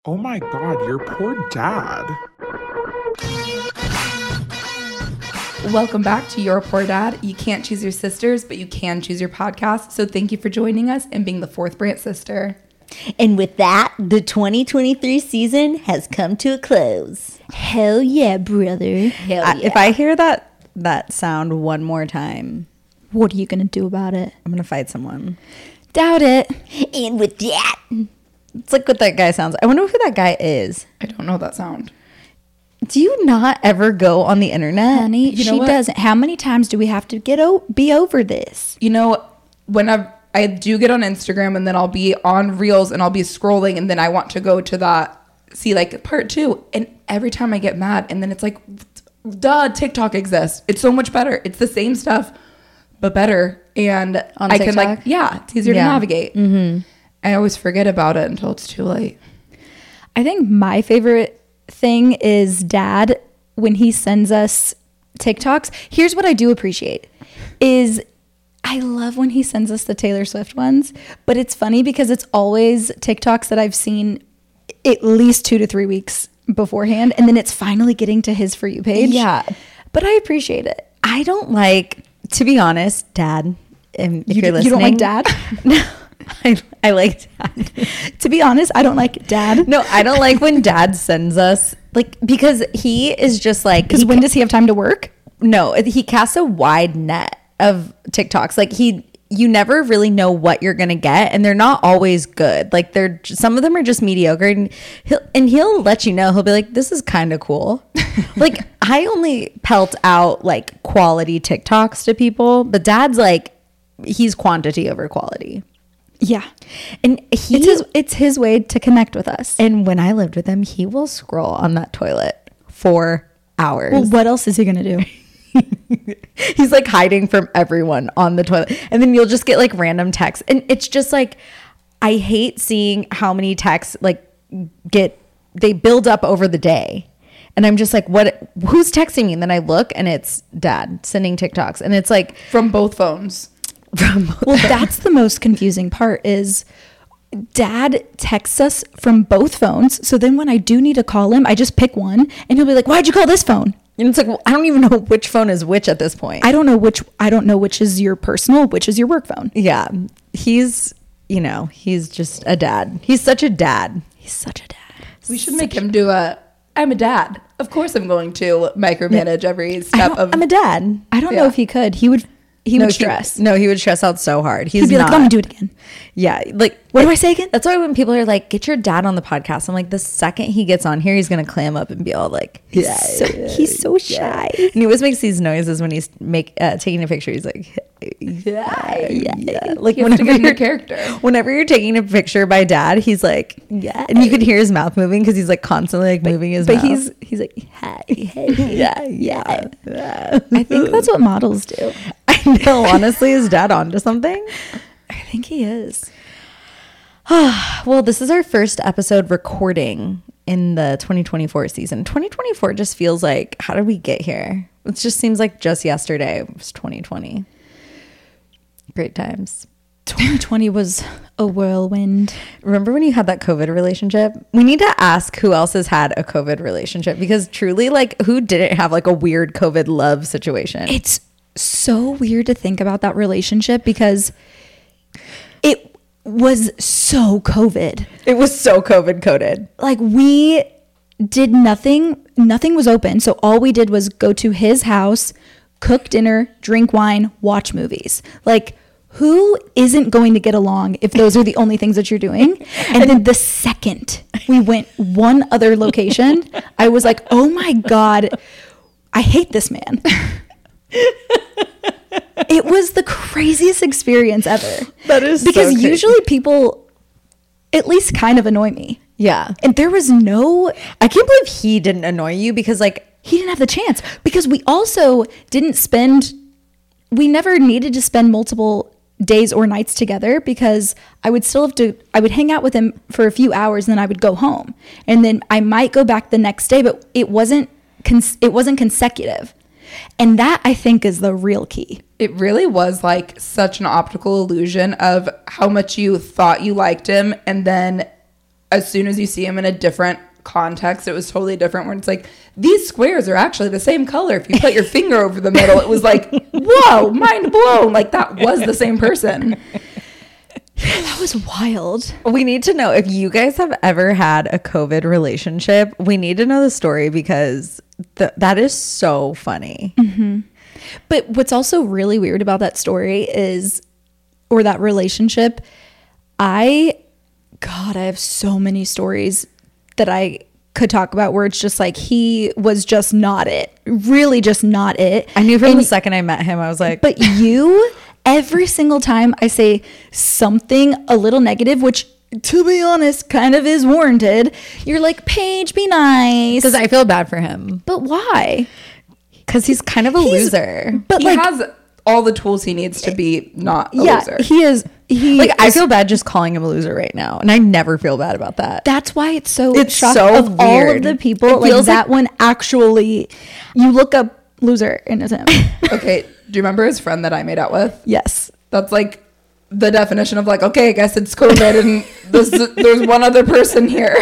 Oh my God, your poor dad. Welcome back to Your Poor Dad. You can't choose your sisters, but you can choose your podcast. So thank you for joining us and being the fourth Brant sister. And with that, the 2023 season has come to a close. Hell yeah, brother. Hell yeah. If I hear that sound one more time, what are you going to do about it? I'm going to fight someone. Doubt it. And with that, it's like what that guy sounds. I wonder who that guy is. I don't know that sound. Do you not ever go on the internet? Honey, You know she what? doesn't. How many times do we have to be over this? You know, when I do get on Instagram and then I'll be on Reels and I'll be scrolling and then I want to go to that, see like part 2. And every time I get mad and then it's like, duh, TikTok exists. It's so much better. It's the same stuff, but better. And On I can TikTok? it's easier to navigate. Mm-hmm. I always forget about it until it's too late. I think my favorite thing is Dad when he sends us TikToks. Here's what I do appreciate is I love when he sends us the Taylor Swift ones, but it's funny because it's always TikToks that I've seen at least 2 to 3 weeks beforehand, and then it's finally getting to his For You page. Yeah. But I appreciate it. I don't like, to be honest, Dad. If you're listening, You don't like Dad? No, I like Dad. To be honest, I don't like Dad. No, I don't like when Dad sends us, like, because he is just like, Because when does he have time to work? no, he casts a wide net of TikToks. Like you never really know what you're gonna get, and they're not always good. Like some of them are just mediocre, and he'll let you know. He'll be like, "This is kind of cool." Like I only pelt out like quality TikToks to people, but Dad's like, he's quantity over quality. Yeah. And It's his way to connect with us. and when I lived with him, he will scroll on that toilet for hours. Well, what else is he going to do? He's like hiding from everyone on the toilet. And then you'll just get like random texts. And it's just like, I hate seeing how many texts like they build up over the day. And I'm just like, who's texting me? And then I look and it's Dad sending TikToks. And it's like, From both phones. Well, that's the most confusing part is Dad texts us from both phones. So then when I do need to call him, I just pick one and he'll be like, "Why'd you call this phone?" and it's like, well, I don't even know which phone is which at this point. I don't know which is your personal, which is your work phone. Yeah. He's just a dad. He's such a dad. He's such a dad. We should make him do I'm a dad. Of course I'm going to micromanage every step of... I'm a dad. I don't know if he could. He would stress. He would stress out so hard. He'd be like, "Let me do it again." Yeah. Like, What do I say again? That's why when people are like, "Get your dad on the podcast," I'm like, the second he gets on here, he's going to clam up and be all like, He's so shy. And he always makes these noises when he's taking a picture. He's like, yeah. Like You have to get in the character. Whenever you're taking a picture by Dad, he's like, yeah. And you could hear his mouth moving because he's like constantly like moving his mouth. But he's like, "Hey, yeah. I think that's what models do. I know. Honestly, is Dad onto something? I think he is. Well, this is our first episode recording in the 2024 season. 2024 just feels like, how did we get here? It just seems like just yesterday was 2020. Great times. 2020 was a whirlwind. Remember when you had that COVID relationship? We need to ask who else has had a COVID relationship, because truly, like, who didn't have like a weird COVID love situation? It's so weird to think about that relationship because it was so COVID. It was so COVID coded. Like we did nothing was open. So all we did was go to his house, cook dinner, drink wine, watch movies. Like, who isn't going to get along if those are the only things that you're doing? And then the second we went one other location, I was like, "Oh my God, I hate this man." It was the craziest experience ever. That is because so crazy. usually people at least kind of annoy me. Yeah. And there was I can't believe he didn't annoy you, because like, he didn't have the chance, because we also we never needed to spend multiple days or nights together, because I would hang out with him for a few hours and then I would go home. And then I might go back the next day, but it wasn't consecutive. And that, I think, is the real key. It really was like such an optical illusion of how much you thought you liked him, and then as soon as you see them in a different context, it was totally different. When it's like, these squares are actually the same color. If you put your finger over the middle, it was like, whoa, mind blown. Like, that was the same person. That was wild. We need to know if you guys have ever had a COVID relationship. We need to know the story because that is so funny. But what's also really weird about that story is, or that relationship, I have so many stories that I could talk about where it's just like, he was just not it. Really just not it. I knew from the second I met him, I was like, But you, every single time I say something a little negative, which to be honest, kind of is warranted, you're like, Paige, be nice. because I feel bad for him. But why? Because he's kind of a loser. But He like, has all the tools he needs to be not a yeah, loser. he is. I feel bad just calling him a loser right now. And I never feel bad about that. That's why it's so It's shocking. so Of all of weird. the people, It like feels that one actually, you look up loser and it's him. Okay, do you remember his friend that I made out with? Yes. That's like the definition of like, okay, I guess it's COVID and there's one other person here.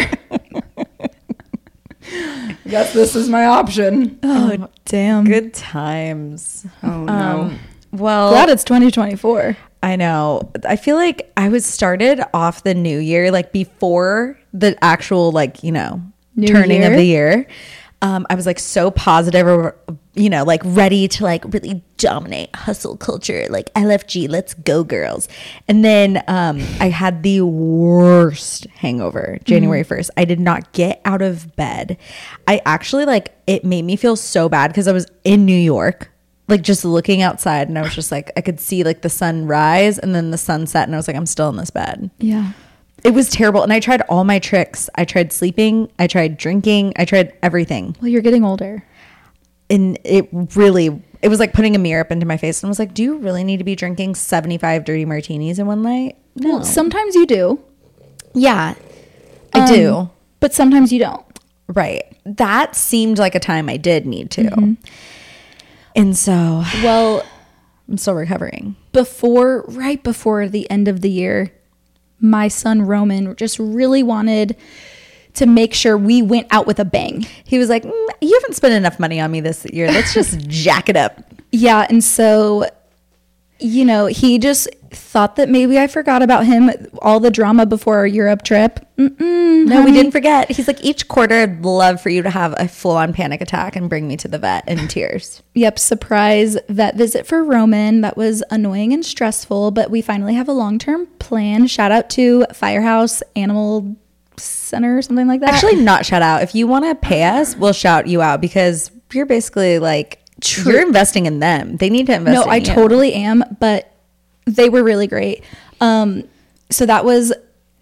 I guess this is my option. Oh, damn. Good times. Oh no. Well, Glad it's 2024. I know. I feel like I was started off the new year, like before the actual, like, you know, New turning year? of the year. I was like so positive, or, you know, like ready to like really dominate hustle culture, like LFG, let's go girls. And then I had the worst hangover January 1st. I did not get out of bed. I actually like, it made me feel so bad because I was in New York, like just looking outside, and I was just like, I could see like the sun rise and then the sunset, and I was like, I'm still in this bed. Yeah. It was terrible. And I tried all my tricks. I tried sleeping. I tried drinking. I tried everything. Well, you're getting older. And it was like putting a mirror up into my face. And I was like, do you really need to be drinking 75 dirty martinis in one night? No. Well, sometimes you do. Yeah, I do. But sometimes you don't. Right. That seemed like a time I did need to. And so Well, I'm still recovering. right before the end of the year, my son Roman just really wanted to make sure we went out with a bang. He was like, you haven't spent enough money on me this year. Let's just jack it up. Yeah, and so, you know, he just thought that maybe I forgot about him, all the drama before our Europe trip. No, we didn't forget. He's like, each quarter, I'd love for you to have a full-on panic attack and bring me to the vet in tears. Yep, surprise vet visit for Roman. That was annoying and stressful, but we finally have a long-term plan. Shout out to Firehouse Animal Center or something like that. Actually, not shout out. If you want to pay us, we'll shout you out because you're basically like, you're investing in them. They need to invest no, in I you. totally am, but they were really great. So that was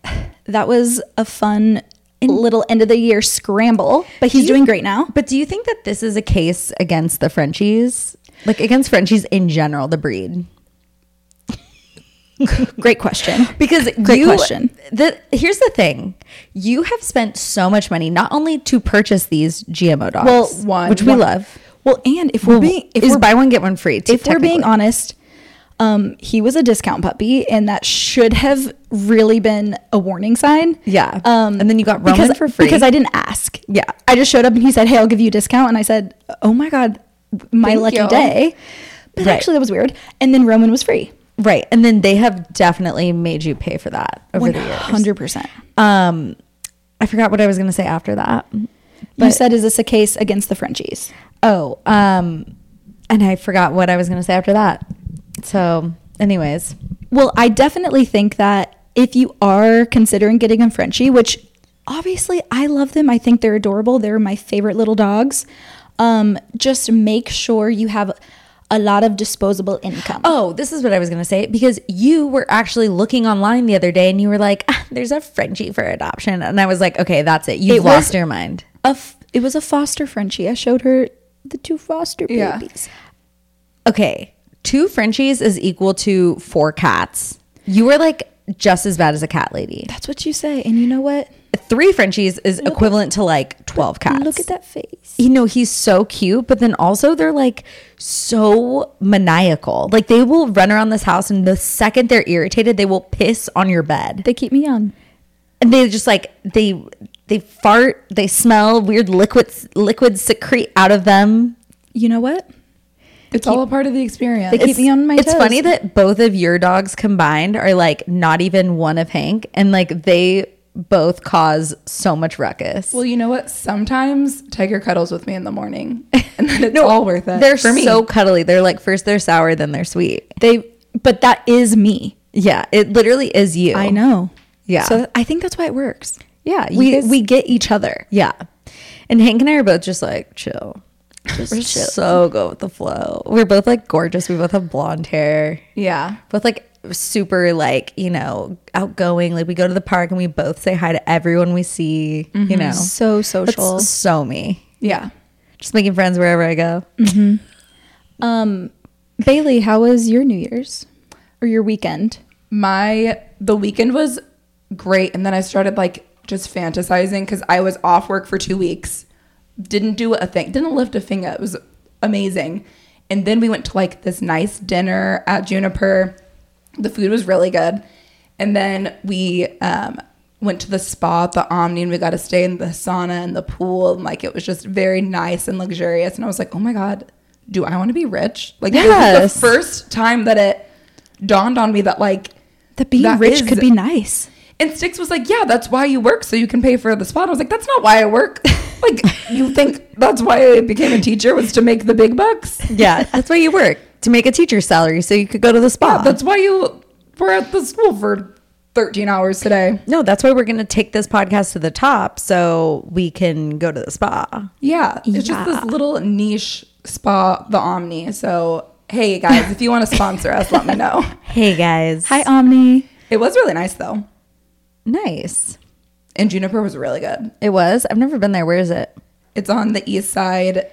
a fun little end of the year scramble, but he's doing great now. But do you think that this is a case against the Frenchies? Like against Frenchies in general, the breed? Great question. Because Great question. Here's the thing. You have spent so much money not only to purchase these GMO dogs, Well, which we love. Well, and if we're being buy one get one free. if we're being technically. honest, he was a discount puppy, and that should have really been a warning sign. Yeah. And then you got Roman for free. because I didn't ask. Yeah. I just showed up and he said, "Hey, I'll give you a discount," and I said, "Oh my god, my Thank lucky you. day." But Right. actually, that was weird. And then Roman was free. Right. And then they have definitely made you pay for that over the years. 100%. I forgot what I was going to say after that. You said, "Is this a case against the Frenchies?" Oh, and I forgot what I was going to say after that. So, anyways, Well, I definitely think that if you are considering getting a Frenchie, which obviously I love them, I think they're adorable. They're my favorite little dogs. Just make sure you have a lot of disposable income. oh, this is what I was going to say because you were actually looking online the other day and you were like, there's a Frenchie for adoption. And I was like, okay, that's it. You've lost your mind. It was a foster Frenchie. I showed her the 2 foster Yeah. babies. Okay. 2 Frenchies is equal to 4 cats. You were like just as bad as a cat lady. That's what you say. And you know what? 3 Frenchies is equivalent to like 12 cats. Look at that face. You know, he's so cute, but then also they're like so maniacal. Like they will run around this house and the second they're irritated, they will piss on your bed. They keep me young. And they just like they fart, they smell, weird liquids secrete out of them. You know what? It's all a part of the experience. They keep me on my It's toes. funny that both of your dogs combined are like not even one of Hank, and like they both cause so much ruckus. Well, you know what? Sometimes Tiger cuddles with me in the morning, and then it's all worth it. They're for me. so cuddly. They're like first they're sour, then they're sweet. But that is me. Yeah, it literally is you. I know. Yeah. So I think that's why it works. Yeah, you We guys- we get each other. Yeah. And Hank and I are both just like chill. Just We're chill. so go with the flow. We're both like gorgeous. We both have blonde hair. Yeah. Both like super like, you know, outgoing. Like we go to the park and we both say hi to everyone we see, you know. So social. That's so me. Yeah. Just making friends wherever I go. Bailey, how was your New Year's or your weekend? The weekend was great, and then I started like just fantasizing because I was off work for 2 weeks, didn't do a thing, didn't lift a finger. It was amazing. And then we went to like this nice dinner at Juniper. The food was really good. And then we went to the spa at the Omni, and we got to stay in the sauna and the pool, and like it was just very nice and luxurious. And I was like, oh my god, do I want to be rich? Like it was Yes. the first time that it dawned on me that like That being that rich is- could be nice. And Styx was like, yeah, that's why you work, so you can pay for the spa. And I was like, that's not why I work. Like, you think that's why I became a teacher, was to make the big bucks? Yeah, that's why you work, to make a teacher's salary so you could go to the spa. Yeah, that's why you were at the school for 13 hours today. No, that's why we're going to take this podcast to the top so we can go to the spa. Yeah, it's just this little niche spa, the Omni. So, hey, guys, if you want to sponsor us, let me know. Hey, guys. Hi, Omni. It was really nice, though. Nice. And Juniper was really good. It was? I've never been there. Where is it? It's on the east side.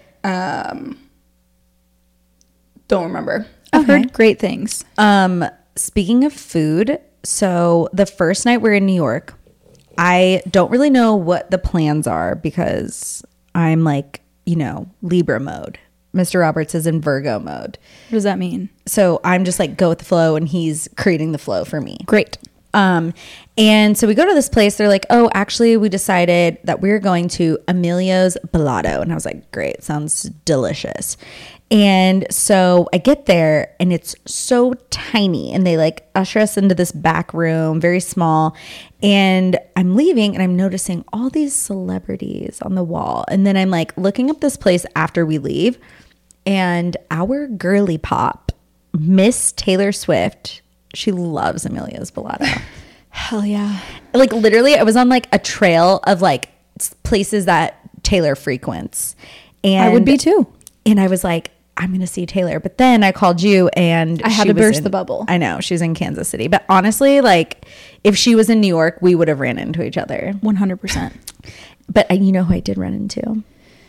Don't remember. I've heard great things. Speaking of food, so the first night we're in New York, I don't really know what the plans are because I'm like, you know, Libra mode. Mr. Roberts is in Virgo mode. What does that mean? So I'm just like go with the flow and he's creating the flow for me. Great. And so we go to this place. They're like, oh, actually, we decided that we're going to Emilio's Bellotto. And I was like, great, sounds delicious. And so I get there and it's so tiny. And they like usher us into this back room, very small. And I'm leaving and I'm noticing all these celebrities on the wall. And then I'm like looking up this place after we leave. And our girly pop, Miss Taylor Swift, she loves Emilio's Bellotto. Hell yeah. Like literally I was on like a trail of like places that Taylor frequents. And I would be too. And I was like, I'm going to see Taylor. But then I called you and I had she to was burst in- the bubble. I know. She was in Kansas City. But honestly, like if she was in New York, we would have ran into each other. 100%. But you know who I did run into?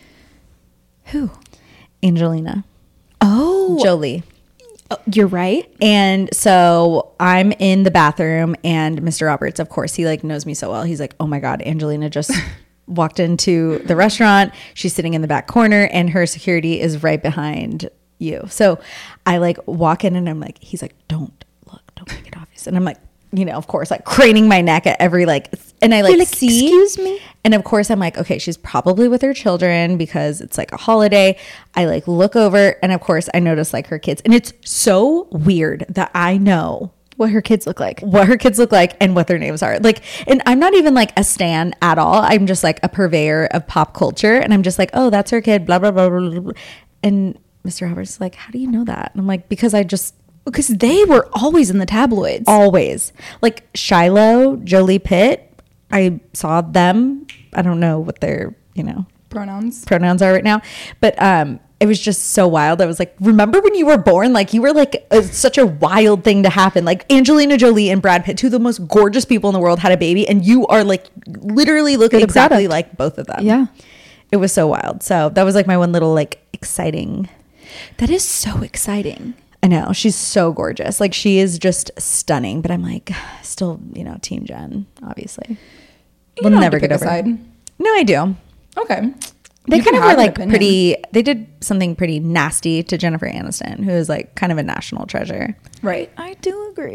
Who? Angelina Oh, Jolie. you're right. And so I'm in the bathroom and Mr. Roberts, of course, he like knows me so well. He's like, oh my God, Angelina just walked into the restaurant. She's sitting in the back corner and her security is right behind you. So I like walk in and I'm like, he's like, don't look, don't make it obvious. And I'm like, you know, of course, like craning my neck at every like, and I like, You're like, see, excuse me? and of course I'm like, okay, she's probably with her children because it's like a holiday. I like look over and of course I notice like her kids, and it's so weird that I know What her kids look like. what her kids look like and what their names are. Like, and I'm not even like a stan at all. I'm just like a purveyor of pop culture. And I'm just like, oh, that's her kid, blah, blah, blah, blah, blah. And Mr. Roberts is like, how do you know that? And I'm like, because I just Because they were always in the tabloids. always like Shiloh, Jolie Pitt. I saw them. I don't know what their, you know, Pronouns. pronouns are right now, but it was just so wild. I was like, remember when you were born? Like you were like such a wild thing to happen. Like Angelina Jolie and Brad Pitt, two of the most gorgeous people in the world, had a baby, and you are like literally looking The exactly product. like both of them. Yeah. It was so wild. So that was like my one little like exciting. That is so exciting. I know, she's so gorgeous. Like she is just stunning. But I'm like, still, you know, Team Jen, obviously. You We'll don't have never to get pick a over it. side. No, I do. Okay. They You kind can of were have an like opinion. pretty, they did something pretty nasty to Jennifer Aniston, who is like kind of a national treasure. Right. I do agree.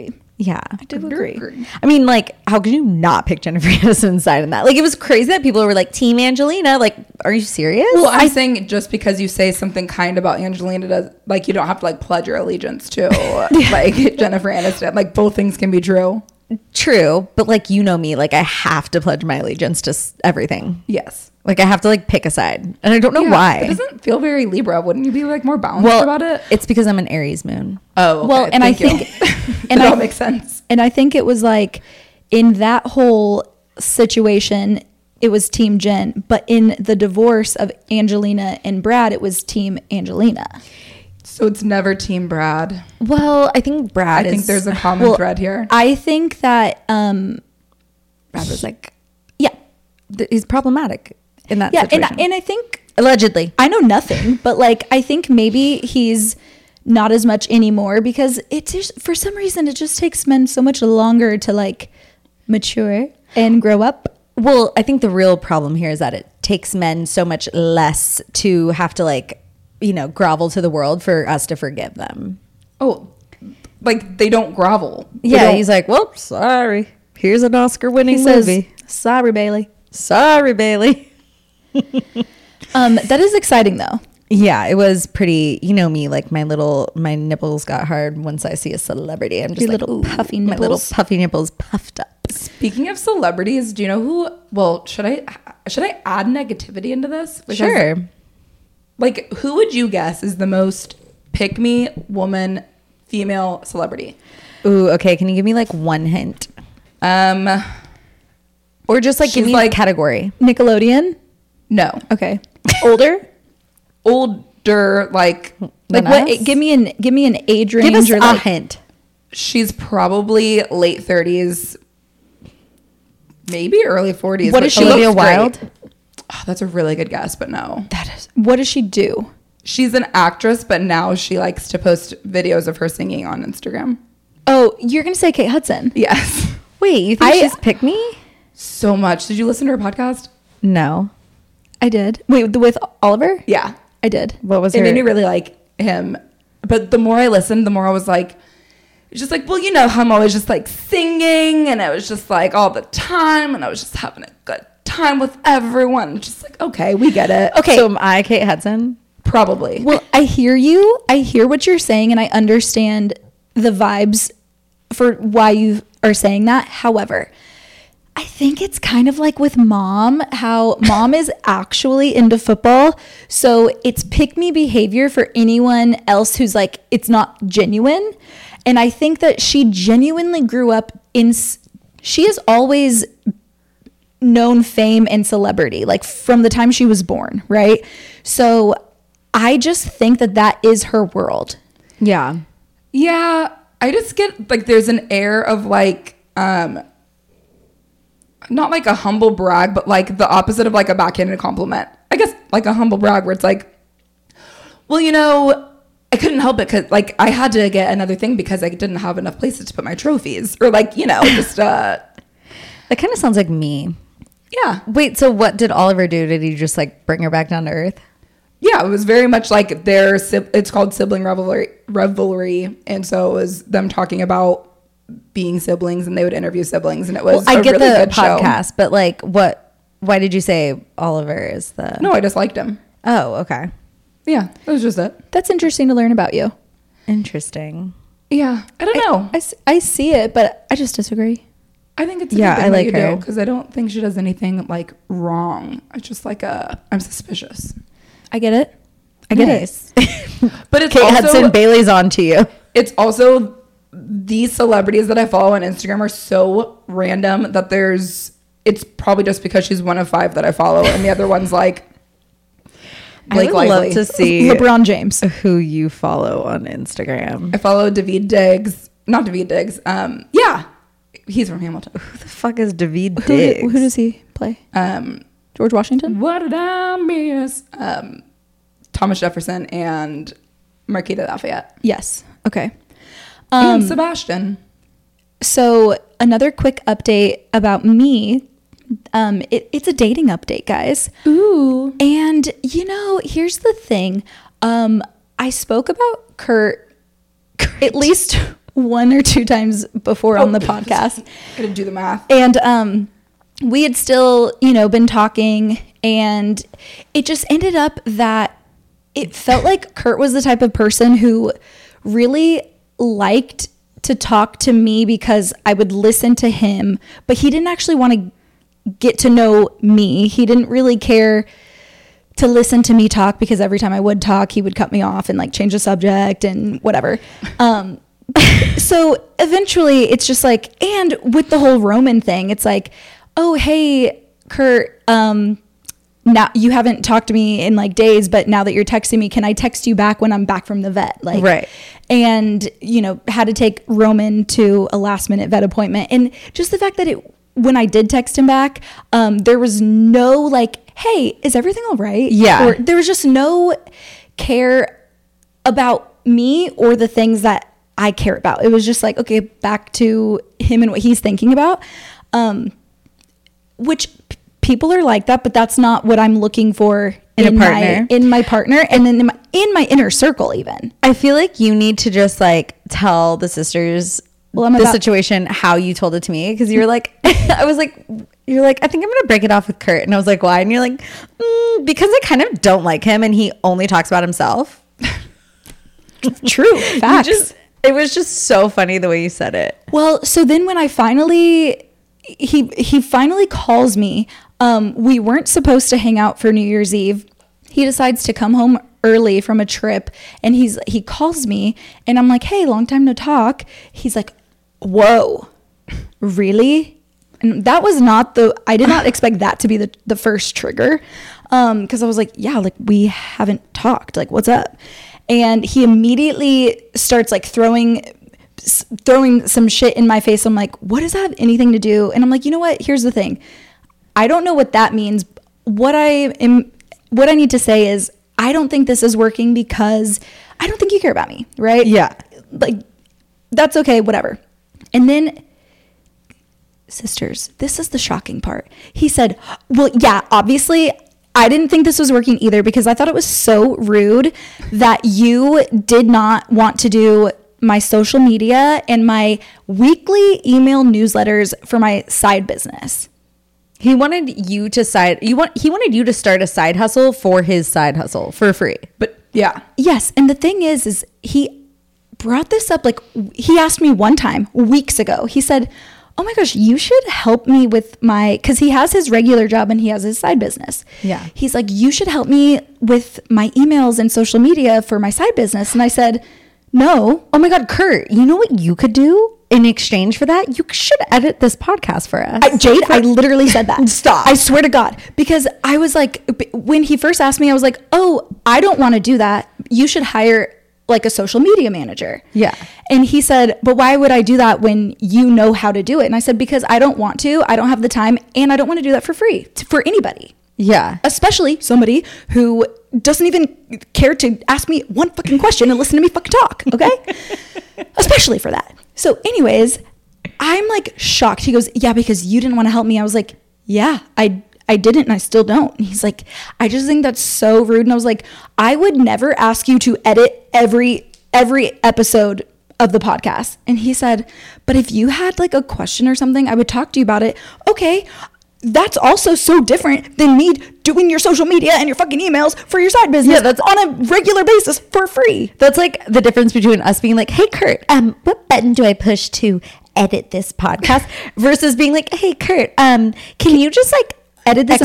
Yeah. I do agree. I mean, like, how could you not pick Jennifer Aniston's side in that? Like, it was crazy that people were like, Team Angelina. Like, are you serious? Well, I'm saying just because you say something kind about Angelina, does like you don't have to like pledge your allegiance to like Jennifer Aniston. Like both things can be true. True, but like, you know me, like I have to pledge my allegiance to everything. Yes. Like I have to like pick a side, and I don't know Yeah, why. It doesn't feel very Libra. Wouldn't you be like more balanced well, about it? it's because I'm an Aries moon. Oh, okay. Well, and I Thank you. think- and and it all I- makes sense. And I think it was like in that whole situation, it was Team Jen, but in the divorce of Angelina and Brad, it was Team Angelina. So it's never Team Brad. Well, I think Brad. I think there's a common thread here. I think that Brad was like, yeah. he's problematic in that Yeah, situation. and I think Allegedly. I know nothing, but like I think maybe he's not as much anymore because it just for some reason it just takes men so much longer to like mature and grow up. Well, I think the real problem here is that it takes men so much less to have to like, you know, grovel to the world for us to forgive them. Oh, like they don't grovel. They Yeah, don't- he's like, well, sorry. Here's an Oscar-winning He says, movie. "Sorry, Bailey." Sorry, Bailey. That is exciting though. Yeah, it was pretty. You know me, like my nipples got hard once I see a celebrity. I'm just Your like, little ooh, puffy my little nipples. puffy nipples puffed up. Speaking of celebrities, do you know who? Well, should I add negativity into this? Because, Sure. Like, who would you guess is the most pick me woman female celebrity? Ooh, okay. Can you give me like one hint, or just like give She's me like- a category? Nickelodeon. No, Okay. Older. older. Like Like Than what? us? Give me an age range. Give us or a like, hint. she's probably late 30s, maybe early 40s. What but is she she? looks Olivia great. Wilde? Oh, that's a really good guess, but no. What does she do? She's an actress, but now she likes to post videos of her singing on Instagram. Oh, you're gonna say Kate Hudson. Yes. Wait, you think she's pick me? So much. Did you listen to her podcast? No. I did. Wait, with Oliver? Yeah. I did. What was It her? made me really like him. But the more I listened, the more I was like, it's just like, well, you know how I'm always just like singing, and it was just like all the time, and I was just having a good time with everyone. Just like, okay, we get it. Okay. So am I Kate Hudson? Probably. Well, I hear you. I hear what you're saying, and I understand the vibes for why you are saying that. However, I think it's kind of like with mom, how mom is actually into football. So it's pick me behavior for anyone else who's like, it's not genuine. And I think that she genuinely grew up she has always known fame and celebrity, like from the time she was born, right? So I just think that is her world. Yeah. Yeah, I just get like there's an air of like not like a humble brag, but like the opposite of like a backhanded compliment. I guess like a humble brag where it's like, well, you know, I couldn't help it because like I had to get another thing because I didn't have enough places to put my trophies, or like, you know, just That kind of sounds like me. yeah. Wait, so what did Oliver do? Did he just like bring her back down to earth? Yeah, it was very much like it's called sibling revelry, and so it was them talking about being siblings, and they would interview siblings, and it was I a get really the good podcast, but like why did you say Oliver is the show. No, I just liked him. Oh, okay. Yeah, that was just it. That's interesting to learn about you. Interesting. Yeah, I don't know. I see it, but I just disagree. I think it's a Yeah, good thing I that like you her. do because I don't think she does anything like wrong. It's just like I'm suspicious. I get it. I get Nice. But it's Kate also Hudson, Bailey's on to you. it's also these celebrities that I follow on Instagram are so random that it's probably just because she's one of 5 that I follow, and the other one's like Blake I would love Lively. to see LeBron James. who you follow on Instagram. I follow David Diggs, not David Diggs. Yeah, he's from Hamilton. Who the fuck is David Who Diggs? does he play? George Washington? What did I miss? Thomas Jefferson and Marquita Lafayette Yes. Okay. and Sebastian. So another quick update about me. It's a dating update, guys. Ooh. And you know, here's the thing. I spoke about Kurt at least 1 or 2 times before on the podcast. Couldn't do the math. And we had still, been talking, and it just ended up that it felt like Kurt was the type of person who really liked to talk to me because I would listen to him, but he didn't actually want to get to know me. He didn't really care to listen to me talk, because every time I would talk, he would cut me off and like change the subject and whatever. So eventually it's just like, and with the whole Roman thing, it's like, oh, hey, Kurt, now you haven't talked to me in like days, but now that you're texting me, can I text you back when I'm back from the vet? Like, right. And, had to take Roman to a last minute vet appointment. And just the fact that when I did text him back, there was no like, hey, is everything all right? Yeah. Or there was just no care about me or the things that I care about. It was just like, okay, back to him and what he's thinking about, which people are like that, but that's not what I'm looking for in my partner, and then in my inner circle even. I feel like you need to just like tell the sisters the situation how you told it to me, because you're like, you're like, I think I'm gonna break it off with Kurt, and I was like, why? And you're like, because I kind of don't like him, and he only talks about himself. True, facts. It was just so funny the way you said it. Well, so then when I finally, he finally calls me. We weren't supposed to hang out for New Year's Eve. He decides to come home early from a trip, and he calls me, and I'm like, hey, long time no talk. He's like, whoa, really? And that was not I did not expect that to be the first trigger. Cause I was like, yeah, like we haven't talked, like what's up? And he immediately starts like throwing some shit in my face. I'm like, what does that have anything to do? And I'm like, you know what? Here's the thing. I don't know what that means. What I need to say is, I don't think this is working because I don't think you care about me, right? Yeah. Like, that's okay, whatever. And then, sisters, this is the shocking part. He said, well, yeah, obviously, I didn't think this was working either, because I thought it was so rude that you did not want to do my social media and my weekly email newsletters for my side business. He wanted you to he wanted you to start a side hustle for his side hustle for free. But Yeah. Yes. And the thing is he brought this up, like he asked me one time weeks ago. He said, oh my gosh, you should help me with because he has his regular job and he has his side business. Yeah. He's like, you should help me with my emails and social media for my side business. And I said, no. Oh my God, Kurt, you know what you could do in exchange for that? You should edit this podcast for us. Jade, I literally said that. Stop. I swear to God. Because I was like, when he first asked me, I was like, oh, I don't want to do that. You should hire like a social media manager. Yeah. And he said, but why would I do that when you know how to do it? And I said, because I don't want to, I don't have the time, and I don't want to do that for free for anybody. Yeah. Especially somebody who doesn't even care to ask me one fucking question and listen to me fucking talk. Okay. Especially for that. So anyways, I'm like shocked. He goes, yeah, because you didn't want to help me. I was like, yeah, I didn't, and I still don't. And he's like, I just think that's so rude. And I was like, I would never ask you to edit every episode of the podcast. And he said, but if you had like a question or something, I would talk to you about it. Okay. That's also so different than me doing your social media and your fucking emails for your side business. Yeah, that's on a regular basis for free. That's like the difference between us being like, hey, Kurt, what button do I push to edit this podcast? Versus being like, hey, Kurt, can you just like edit this and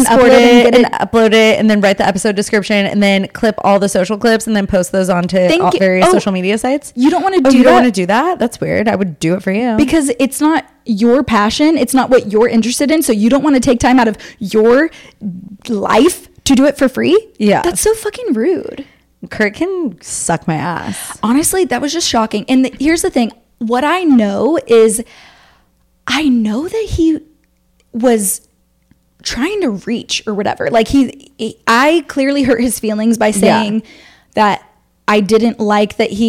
upload it and then write the episode description and then clip all the social clips and then post those onto various social media sites? You don't want to do that? You don't want to do that? That's weird. I would do it for you. Because it's not your passion. It's not what you're interested in. So you don't want to take time out of your life to do it for free? Yeah. That's so fucking rude. Kurt can suck my ass. Honestly, that was just shocking. And here's the thing. What I know is, I know that he was trying to reach or whatever. Like I clearly hurt his feelings by saying that I didn't like that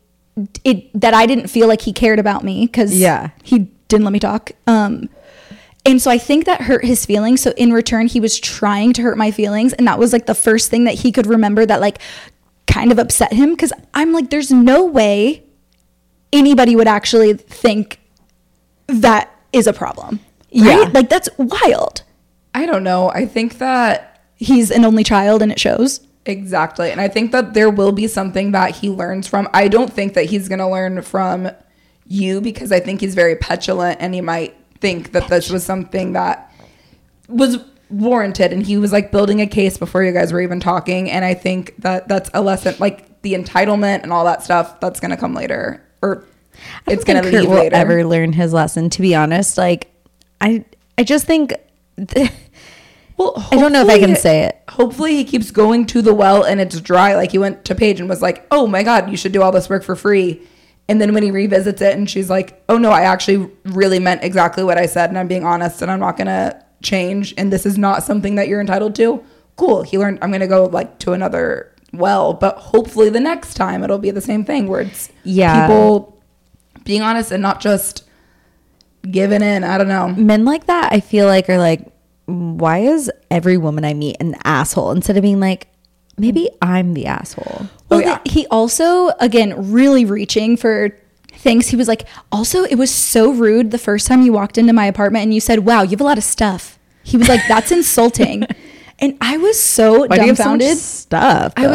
that I didn't feel like he cared about me because he didn't let me talk. And so I think that hurt his feelings. So in return, he was trying to hurt my feelings. And that was like the first thing that he could remember that like kind of upset him. Cause I'm like, there's no way anybody would actually think that is a problem. Yeah. Right? Like, that's wild. I don't know. I think that He's an only child and it shows. exactly. And I think that there will be something that he learns from. I don't think that he's going to learn from you because I think he's very petulant and he might think that this was something that was warranted and he was like building a case before you guys were even talking. And I think that that's a lesson, like the entitlement and all that stuff that's going to come later, or it's going to Kurt leave will later. ever learn his lesson, to be honest. Like, I just think Well, I don't know if I can hopefully- say it. Hopefully he keeps going to the well and it's dry. Like he went to Paige and was like, oh my God, you should do all this work for free. And then when he revisits it and she's like, oh no, I actually really meant exactly what I said and I'm being honest and I'm not going to change. And this is not something that you're entitled to. Cool. He learned, I'm going to go like to another well, but hopefully the next time it'll be the same thing where it's people being honest and not just giving in. I don't know. Men like that, I feel like, are like, why is every woman I meet an asshole? Instead of being like, maybe I'm the asshole. Well, yeah. he also, again, really reaching for things. He was like, also, it was so rude the first time you walked into my apartment and you said, wow, you have a lot of stuff. He was like, that's insulting. And I was so Why do you have so much dumbfounded. stuff? I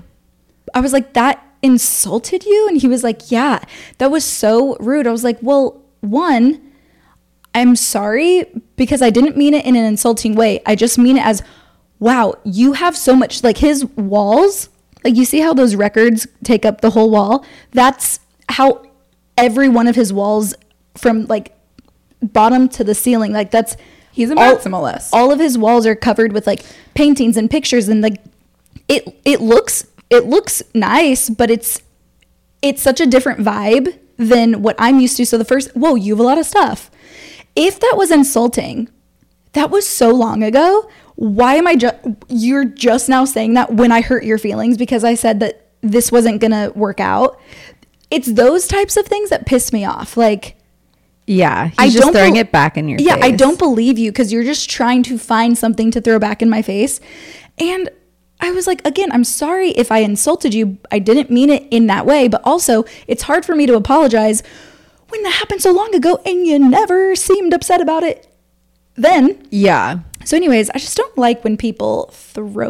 was like, that insulted you? And he was like, yeah, that was so rude. I was like, well, one, I'm sorry because I didn't mean it in an insulting way. I just mean it as, wow, you have so much, like his walls, like you see how those records take up the whole wall? That's how every one of his walls from like bottom to the ceiling, like that's, He's a maximalist. all of his walls are covered with like paintings and pictures and like it looks nice, but it's such a different vibe than what I'm used to. So the first, whoa, you have a lot of stuff. If that was insulting, that was so long ago. Why am I you're just now saying that when I hurt your feelings because I said that this wasn't gonna work out? It's those types of things that piss me off. Like, yeah, he's just throwing it back in your face. yeah, I don't believe you because you're just trying to find something to throw back in my face. And I was like, again, I'm sorry if I insulted you. I didn't mean it in that way. But also, it's hard for me to apologize when that happened so long ago and you never seemed upset about it then. Yeah. So anyways, I just don't like when people throw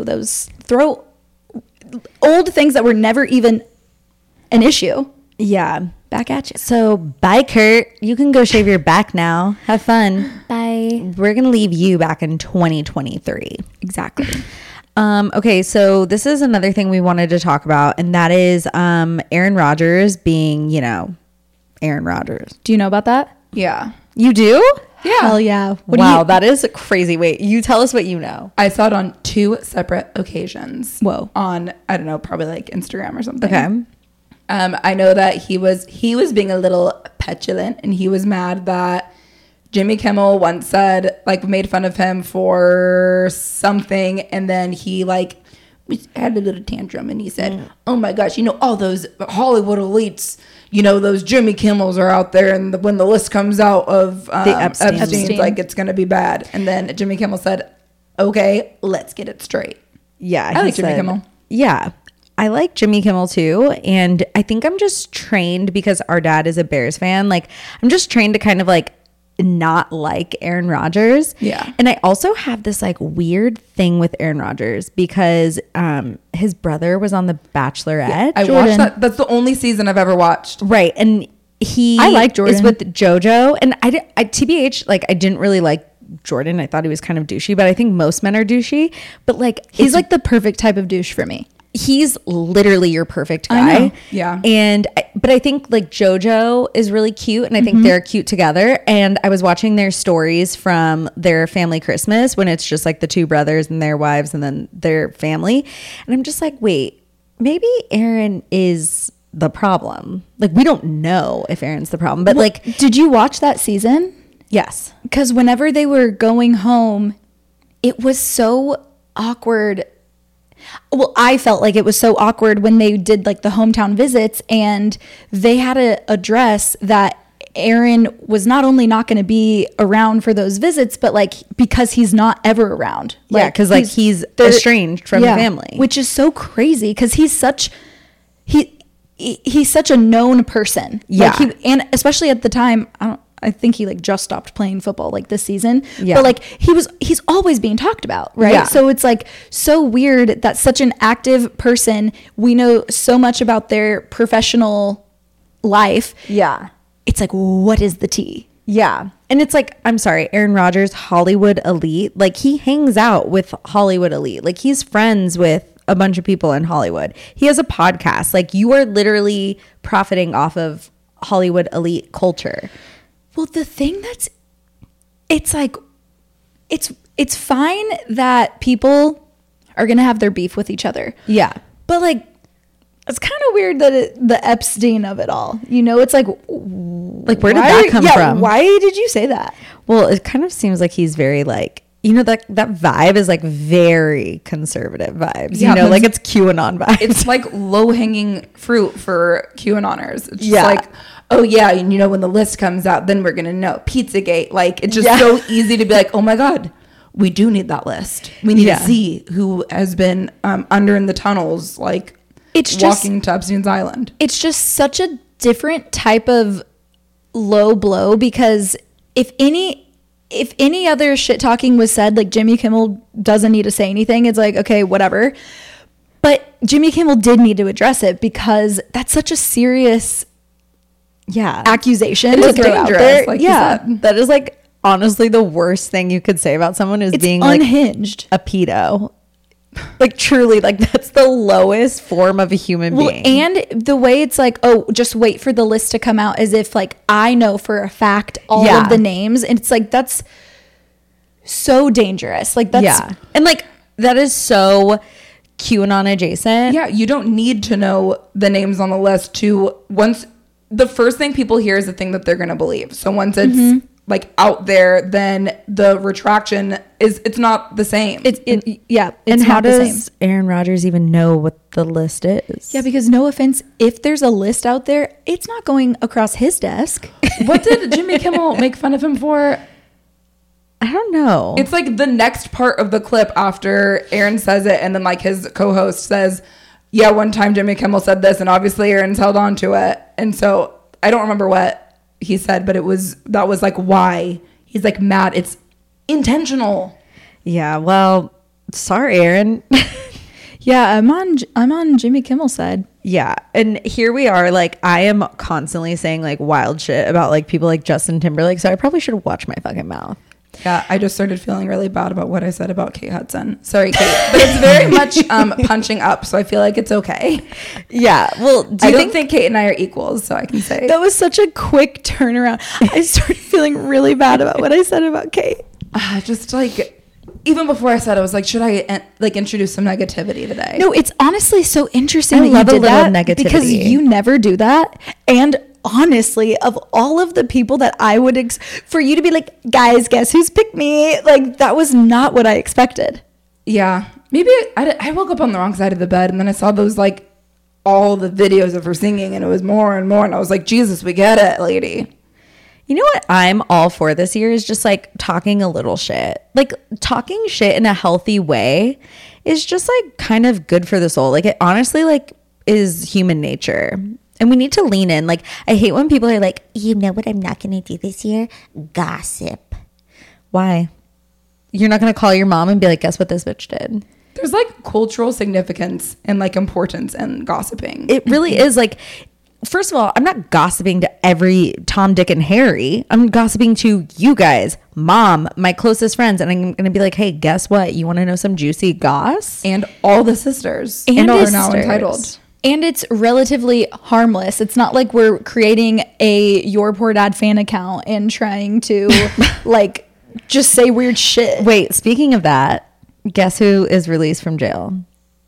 old things that were never even an issue Yeah. back at you. So bye, Kurt. You can go shave your back now. Have fun. Bye. We're gonna leave you back in 2023. Exactly. Okay, so this is another thing we wanted to talk about, and that is Aaron Rodgers being, Aaron Rodgers. Do you know about that? Yeah. You do? Yeah. Hell yeah. Wow, that is crazy. Wait, you tell us what you know. I saw it on 2 separate occasions. Whoa. On, I don't know, probably like Instagram or something. Okay. I know that he was being a little petulant and he was mad that Jimmy Kimmel once said, like, made fun of him for something, and then he like had a little tantrum and he said, oh my gosh, all those Hollywood elites, those Jimmy Kimmels are out there, and when the list comes out of Epstein's, like, it's gonna be bad. And then Jimmy Kimmel said, okay, let's get it straight. Yeah, I like Jimmy Kimmel. Yeah, I like Jimmy Kimmel too, and I think I'm just trained because our dad is a Bears fan. Like, I'm just trained to kind of like not like Aaron Rodgers. Yeah. And I also have this like weird thing with Aaron Rodgers because his brother was on The Bachelorette. I watched that. That's the only season I've ever watched. Right. And he I like Jordan. is with JoJo. And I TBH, like, I didn't really like Jordan. I thought he was kind of douchey, but I think most men are douchey. But like, He's like the perfect type of douche for me. he's literally your perfect guy. I know. Yeah. But I think like JoJo is really cute, and I think they're cute together. And I was watching their stories from their family Christmas when it's just like the two brothers and their wives and then their family. And I'm just like, wait, maybe Aaron is the problem. Like, we don't know if Aaron's the problem, but like, Did you watch that season? yes. Because whenever they were going home, it was so awkward. Well, I felt like it was so awkward when they did like the hometown visits, and they had to address that Aaron was not only not going to be around for those visits, but like because he's not ever around. Yeah, because like he's they're- estranged from the family. which is so crazy because he's such a known person. Yeah. Like and especially at the time, I think he like just stopped playing football like this season. Yeah. But like he's always being talked about, right? Yeah. So it's like so weird that such an active person, we know so much about their professional life. Yeah. It's like, what is the tea? Yeah. And it's like, I'm sorry, Aaron Rodgers, Hollywood elite. Like, he hangs out with Hollywood elite. Like, he's friends with a bunch of people in Hollywood. He has a podcast. Like, you are literally profiting off of Hollywood elite culture. Well, the thing it's like, it's fine that people are going to have their beef with each other. Yeah. But like, it's kind of weird that the Epstein of it all, you know, it's like Where did that come from? Why did you say that? Well, it kind of seems like he's very like, you know, that vibe is like very conservative vibes. Yeah, you know, but like it's QAnon vibes. It's like low hanging fruit for QAnoners. It's just Yeah. like, oh yeah, and you know when the list comes out, then we're gonna know Pizzagate. Like it's just so easy to be like, oh my god, we do need that list. We need Yeah. to see who has been under in the tunnels, like It's just walking to Epstein's Island. it's just such a different type of low blow, because if any other shit talking was said, like Jimmy Kimmel doesn't need to say anything. It's like, okay, whatever. But Jimmy Kimmel did need to address it, because that's such a serious accusation It to is throw out dangerous, there. like you said. That is like honestly the worst thing you could say about someone is It's being like unhinged. a pedo. Like truly, like that's the lowest form of a human Well, being. and the way it's like, oh, just wait for the list to come out, as if like I know for a fact all Yeah. of the names. And it's like, that's so dangerous. Like that's And like that is so QAnon adjacent. Yeah, you don't need to know the names on the list to once the first thing people hear is the thing that they're gonna believe. So once it's like out there, then the retraction it's not the same. it's And how not the same. does Aaron Rodgers even know what the list is? Yeah, because no offense, if there's a list out there, it's not going across his desk. What did Jimmy Kimmel make fun of him for? I don't know. It's like the next part of the clip after Aaron says it, and then like his co-host says, yeah, one time Jimmy Kimmel said this, and obviously Aaron's held on to it. And so I don't remember what he said, but that was like why he's like mad. It's intentional. Yeah, well, sorry, Aaron. Yeah, I'm on Jimmy Kimmel's side. Yeah, and here we are. Like, I am constantly saying like wild shit about like people like Justin Timberlake, so I probably should watch my fucking mouth. Yeah, I just started feeling really bad about what I said about Kate Hudson. Sorry, Kate, but it's very much punching up, so I feel like it's okay. Yeah, well, do I you don't think Kate and I are equals, so I can say That was such a quick turnaround. I started feeling really bad about what I said about Kate. just like even before I said, I was like, should I like introduce some negativity today? No, it's honestly so interesting I that you love a did little that, negativity. because you never do that. And honestly, of all of the people that I would for you to be like, guys, guess who's picked me? Like, that was not what I expected. Yeah, maybe I woke up on the wrong side of the bed, and then I saw those like all the videos of her singing, and it was more and more, and I was like, Jesus, we get it, lady. You know what I'm all for this year is just like talking a little shit. Like talking shit in a healthy way is just like kind of good for the soul. Like it honestly like is human nature. And we need to lean in. Like I hate when people are like, You know what I'm not going to do this year? Gossip. why? You're not going to call your mom and be like, guess what this bitch did? There's like cultural significance and like importance in gossiping. It really is like, first of all, I'm not gossiping to every Tom, Dick, and Harry. I'm gossiping to you guys, mom, my closest friends. And I'm going to be like, hey, guess what? You want to know some juicy goss? and all the sisters And are his now sisters. entitled. And it's relatively harmless. It's not like we're creating a Your Poor Dad fan account and trying to like just say weird shit. Wait, speaking of that, guess who is released from jail?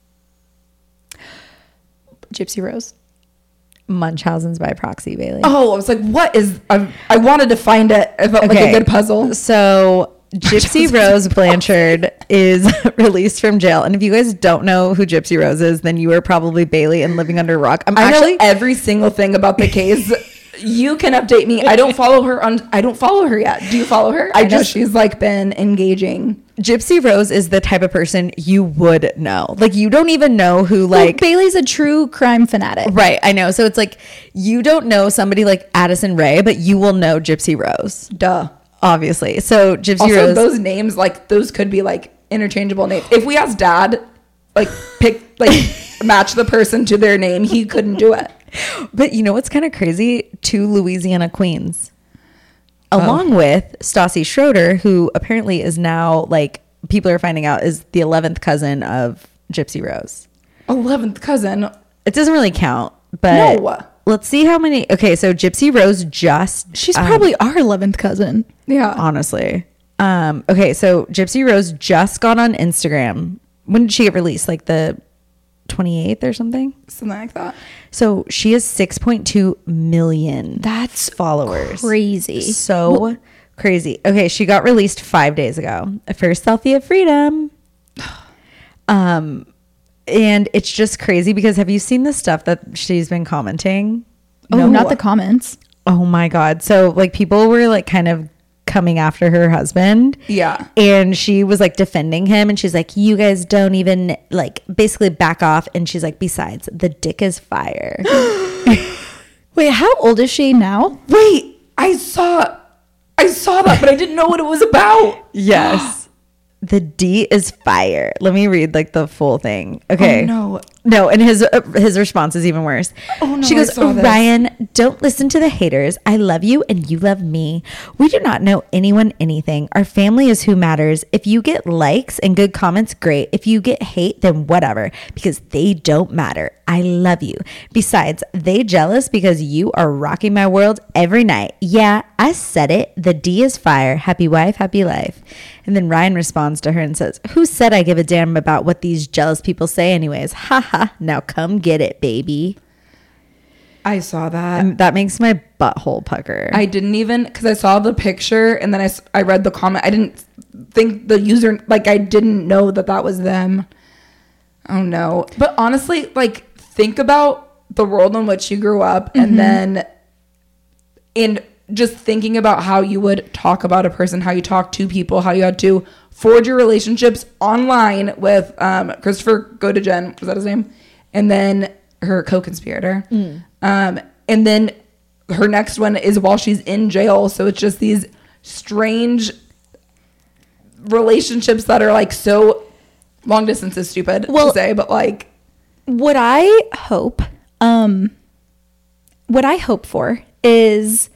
Gypsy Rose. Munchausen's by proxy, Bailey. Oh, I was like, what is? I wanted to find it. I felt like Okay. a good puzzle. So Gypsy Rose Blanchard is released from jail. And if you guys don't know who Gypsy Rose is, then you are probably Bailey and living under a rock. I know every single thing about the case. You can update me. I don't follow her yet. Do you follow her? I know she's like been engaging. Gypsy Rose is the type of person you would know. Like, you don't even know who, Well, like, Bailey's a true crime fanatic. right? I know. So it's like you don't know somebody like Addison Rae, but you will know Gypsy Rose, Duh. obviously. So Gypsy Also, Rose. those names, like, those could be like interchangeable names. If we asked Dad, like, match the person to their name, he couldn't do it. But you know what's kind of crazy? 2 Louisiana queens, along with Stassi Schroeder, who apparently is now, like, people are finding out is the 11th cousin of Gypsy Rose. 11th cousin. It doesn't really count, but No. let's see how many. Okay, so Gypsy Rose just She's probably our 11th cousin. Yeah. honestly. Okay, so Gypsy Rose just got on Instagram. When did she get released? Like the 28th or something? Something like that. So she has 6.2 million That's followers. crazy. So crazy. Okay, she got released 5 days ago. First selfie of freedom. And it's just crazy because have you seen the stuff that she's been commenting? Oh, not the comments. Oh my God. So like people were like kind of coming after her husband. Yeah. And she was like defending him and she's like, you guys don't even like basically back off. And she's like, besides, the dick is fire. Wait, how old is she now? Wait, I saw that, but I didn't know what it was about. Yes. The D is fire. Let me read like the full thing. Okay. Oh, no. No, and his response is even worse. Oh, no, She I goes, saw this. Ryan, don't listen to the haters. I love you and you love me. We do not know anyone anything. Our family is who matters. If you get likes and good comments, great. If you get hate, then whatever, because they don't matter. I love you. Besides, they jealous because you are rocking my world every night. Yeah, I said it. The D is fire. Happy wife, happy life. And then Ryan responds to her and says, who said I give a damn about what these jealous people say anyways? Ha ha. Now come get it, baby. I saw that. And that makes my butthole pucker. I didn't even, because I saw the picture and then I read the comment. I didn't think the user, like, I didn't know that was them. Oh no. But honestly, like, think about the world in which you grew up and just thinking about how you would talk about a person, how you talk to people, how you had to forge your relationships online with Christopher Godejen, was that his name? And then her co-conspirator. And then her next one is while she's in jail. So it's just these strange relationships that are like so long distance is stupid to say, but like What I hope for is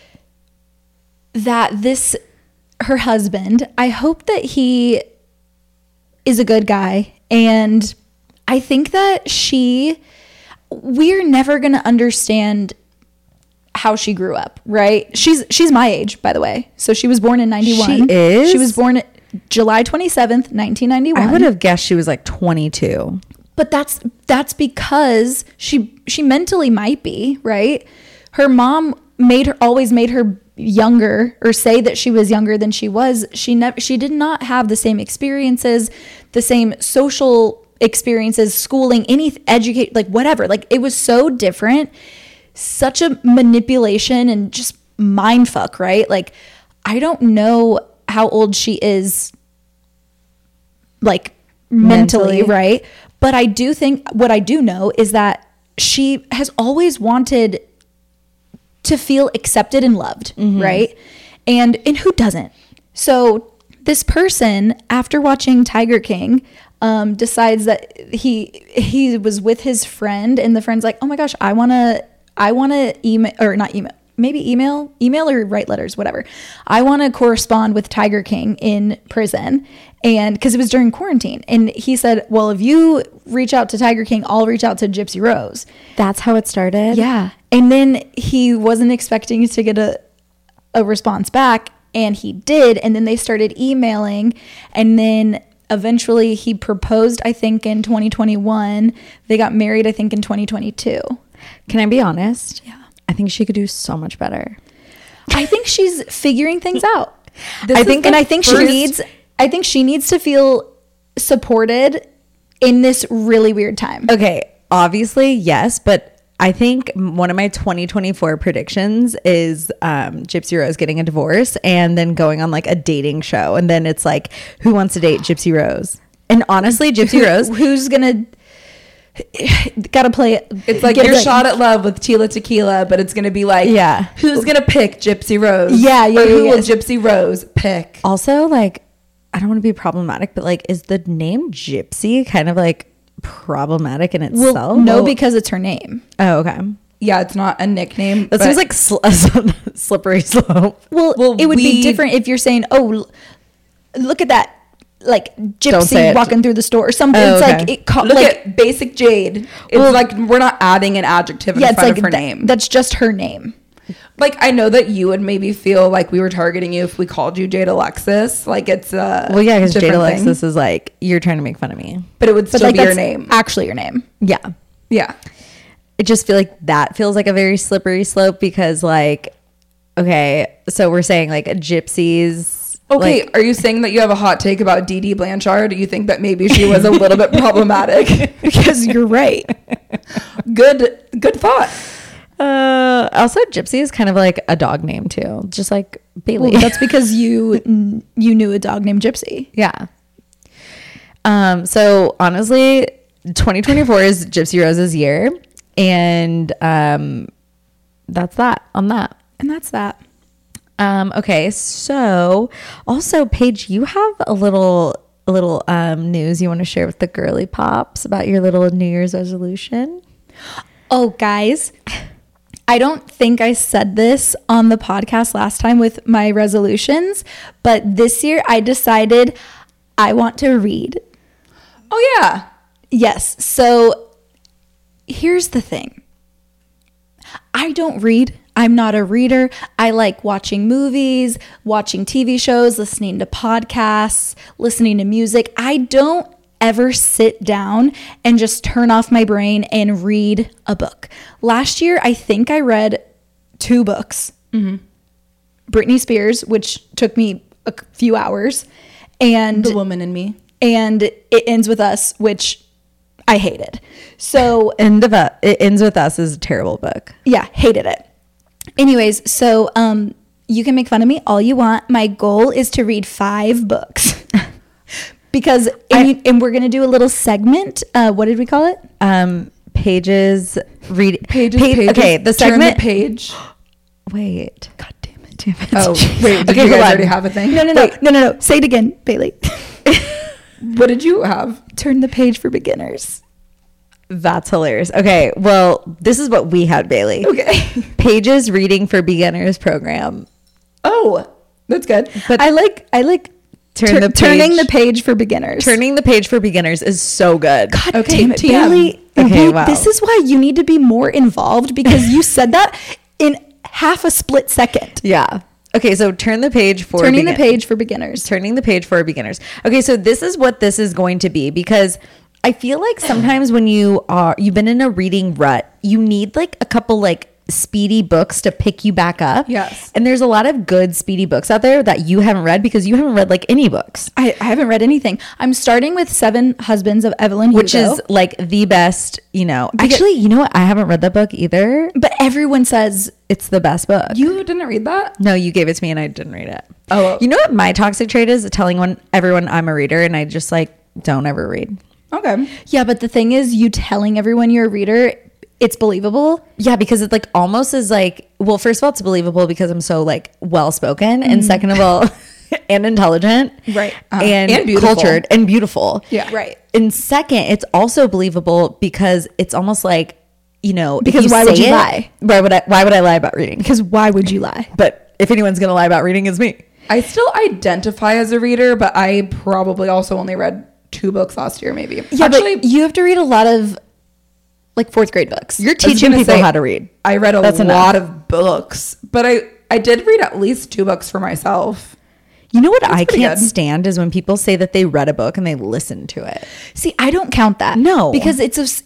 that her husband, I hope that he is a good guy. And I think that we're never going to understand how she grew up, right? She's my age, by the way. So she was born in 91. She is? She was born July 27th, 1991. I would have guessed she was like 22. But that's because she mentally might be, right? Her mom always made her younger, or say that she was younger than she was. She did not have the same experiences, the same social experiences, schooling, educate, like whatever. Like it was so different, such a manipulation and just mind fuck, right? Like I don't know how old she is, like mentally, right? But I do think what I do know is that she has always wanted to feel accepted and loved, right? And who doesn't? So this person, after watching Tiger King, decides that he was with his friend, and the friend's like, oh my gosh, I want to email, or not email, maybe email or write letters, whatever. I want to correspond with Tiger King in prison. And because it was during quarantine, and he said, well, if you reach out to Tiger King, I'll reach out to Gypsy Rose. That's how it started? Yeah. And then he wasn't expecting to get a response back, and he did. And then they started emailing, and then eventually he proposed, I think, in 2021. They got married, I think, in 2022. Can I be honest? Yeah. I think she could do so much better. I think she's figuring things out. I think she needs to feel supported in this really weird time. Okay, obviously, yes, but I think one of my 2024 predictions is Gypsy Rose getting a divorce and then going on like a dating show. And then it's like, who wants to date Gypsy Rose? And honestly, Gypsy Rose, Who's gonna gotta play it? It's like your shot at love with Tila Tequila, but it's gonna be like, Yeah. who's gonna pick Gypsy Rose? Yeah, Or who will Gypsy Rose pick? also like, I don't want to be problematic, but like, is the name Gypsy kind of like problematic in itself? Well, no, because it's her name. Oh, okay. Yeah, it's not a nickname. That but- seems like slippery slope. Well, it would be different if you're saying, "Oh, look at that, like Don't say gypsy it. walking through the store" or something. Oh, It's okay. like it look like at Basic Jade. It's Well- like we're not adding an adjective in yeah, it's front like of her name. that's just her name. Like, I know that you would maybe feel like we were targeting you if we called you Jade Alexis. Like, it's Well, yeah, because Jade different Alexis thing. is like, you're trying to make fun of me. But it would But still like be your that's name. actually your name. Yeah. Yeah. I just feel like that feels like a very slippery slope because like, okay, so we're saying like gypsies. Okay, like, are you saying that you have a hot take about Dee Dee Blanchard? Do you think that maybe she was a little bit problematic? Because you're right. Good thought. also gypsy is kind of like a dog name too, just like Bailey. Well, that's because you knew a dog named Gypsy. yeah. So honestly, 2024 is Gypsy Rose's year, and that's that on that. And that's that. Okay, so also Paige, you have a little news you want to share with the girly pops about your little New Year's resolution. Oh, guys, I don't think I said this on the podcast last time with my resolutions, but this year I decided I want to read. Oh, yeah. Yes. So here's the thing. I don't read. I'm not a reader. I like watching movies, watching TV shows, listening to podcasts, listening to music. I don't ever sit down and just turn off my brain and read a book. Last year, I think I read 2 books. Britney Spears, which took me a few hours, and The Woman in Me. It Ends With Us, which I hated. So It Ends With Us is a terrible book. yeah, hated it. Anyways, so you can make fun of me all you want. My goal is to read 5 books. Because and we're gonna do a little segment. What did we call it? Pages read Pages. Okay, the Turn segment. the page. Wait. God damn it. Oh, wait. Did Okay, you hold guys on. already have a thing? No. Say it again, Bailey. What did you have? Turn the page for beginners. That's hilarious. Okay, well, this is what we had, Bailey. Okay. Pages Reading for Beginners program. Oh, that's good. But I like turning the page for beginners. Turning the Page for Beginners is so good. God Okay, damn it, TM. Bailey. Okay, Wait, wow. This is why you need to be more involved because you said that in half a split second. Yeah. Okay, so turn the page for Turning the page for beginners. Turning the Page for Beginners. Okay, so this is what this is going to be because I feel like sometimes when you've been in a reading rut, you need like a couple like speedy books to pick you back up. Yes. And there's a lot of good speedy books out there that you haven't read because you haven't read like any books, I haven't read anything. I'm starting with 7 Husbands of Evelyn Hugo. which is like the best, Actually, you know what? I haven't read that book either. But everyone says It's the best book. You didn't read that? No, you gave it to me and I didn't read it. Oh. You know what my toxic trait is? Telling everyone I'm a reader and I just like don't ever read. Okay. yeah, but the thing is, you telling everyone you're a reader, it's believable. Yeah, because it like almost is like, well, first of all, it's believable because I'm so like well spoken, and second of all, and intelligent, Right. and beautiful. cultured and beautiful. Yeah. Right. And second, it's also believable because it's almost like if Because you why would say you it- lie? Why would I lie about reading? Because why would you lie? But if anyone's gonna lie about reading, it's me. I still identify as a reader, but I probably also only read 2 books last year, maybe. Yeah, but you have to read a lot of like 4th grade books. You're I was teaching gonna people say, how to read. I read a That's lot of books, but I did read at least 2 books for myself. You know what I pretty can't good. stand is when people say that they read a book and they listen to it. See, I don't count that. No. because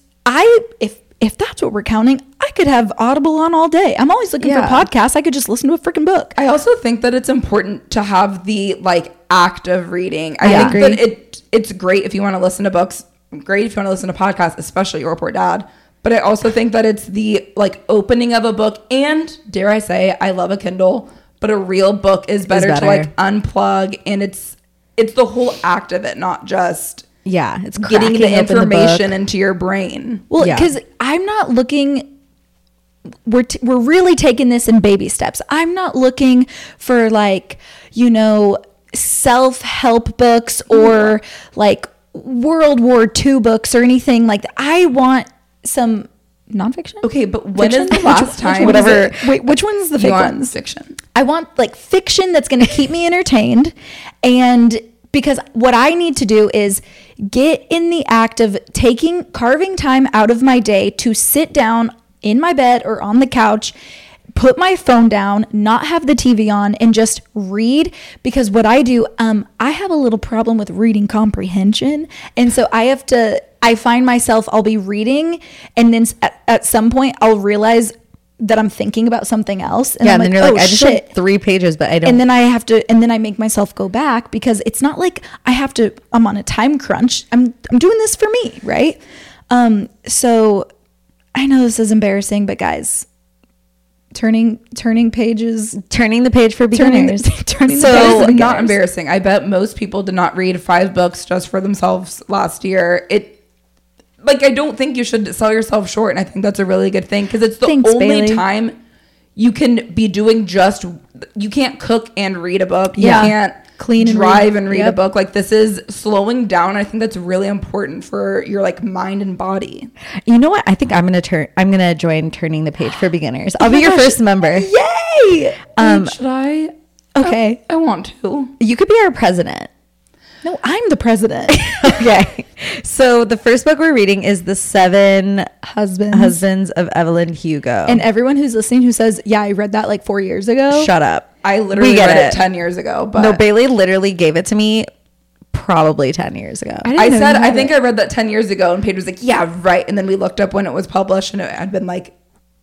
if that's what we're counting, I could have Audible on all day. I'm always looking Yeah. for podcasts. I could just listen to a freaking book. I also think that it's important to have the like act of reading. I Yeah. think that it's great if you want to listen to books, great if you want to listen to podcasts, especially Your Poor Dad. But I also think that it's the like opening of a book, and dare I say, I love a Kindle, but a real book is better to like unplug, and it's the whole act of it, not just it's getting the cracking open information book. into your brain. Well, Yeah. because I'm not looking. We're really taking this in baby steps. I'm not looking for like, you know, self-help books or like World War II books or anything like that. I want some nonfiction. Okay, but when Fiction? is the last time? Which one is it? Wait, which one's the you fake want ones? fiction? I want like fiction that's going to keep me entertained. And because what I need to do is get in the act of carving time out of my day to sit down in my bed or on the couch, put my phone down, not have the TV on, and just read. Because what I do, I have a little problem with reading comprehension. And so I find myself, I'll be reading, and then at some point I'll realize that I'm thinking about something else. And Yeah, I'm and then like, you're like, oh, I just shit. read 3 pages, but I don't. And then I make myself go back, because it's not like I'm on a time crunch. I'm doing this for me, right? So I know this is embarrassing, but guys, turning pages, turning the page for turning beginners. turning So the pages it's for not beginners. embarrassing. I bet most people did not read 5 books just for themselves last year. I don't think you should sell yourself short, and I think that's a really good thing, because it's the Thanks, only Bailey. time you can be doing you can't cook and read a book. Yeah. You can't Clean and drive read. and read a Yep. book. Like, this is slowing down. I think that's really important for your like mind and body. You know what? I think I'm gonna join Turning the Page for Beginners. I'll be your first member. Yay! Should I? Okay. I want to. You could be our president. No, I'm the president. Okay. So the first book we're reading is The 7 Husbands. Husbands of Evelyn Hugo. And everyone who's listening who says, yeah, I read that like 4 years ago. shut up. I literally We get read it it. 10 years ago, but No, Bailey literally gave it to me probably 10 years ago. didn't I know said, you I had think it. I read that 10 years ago, and Paige was like, yeah, right. And then we looked up when it was published, and it had been like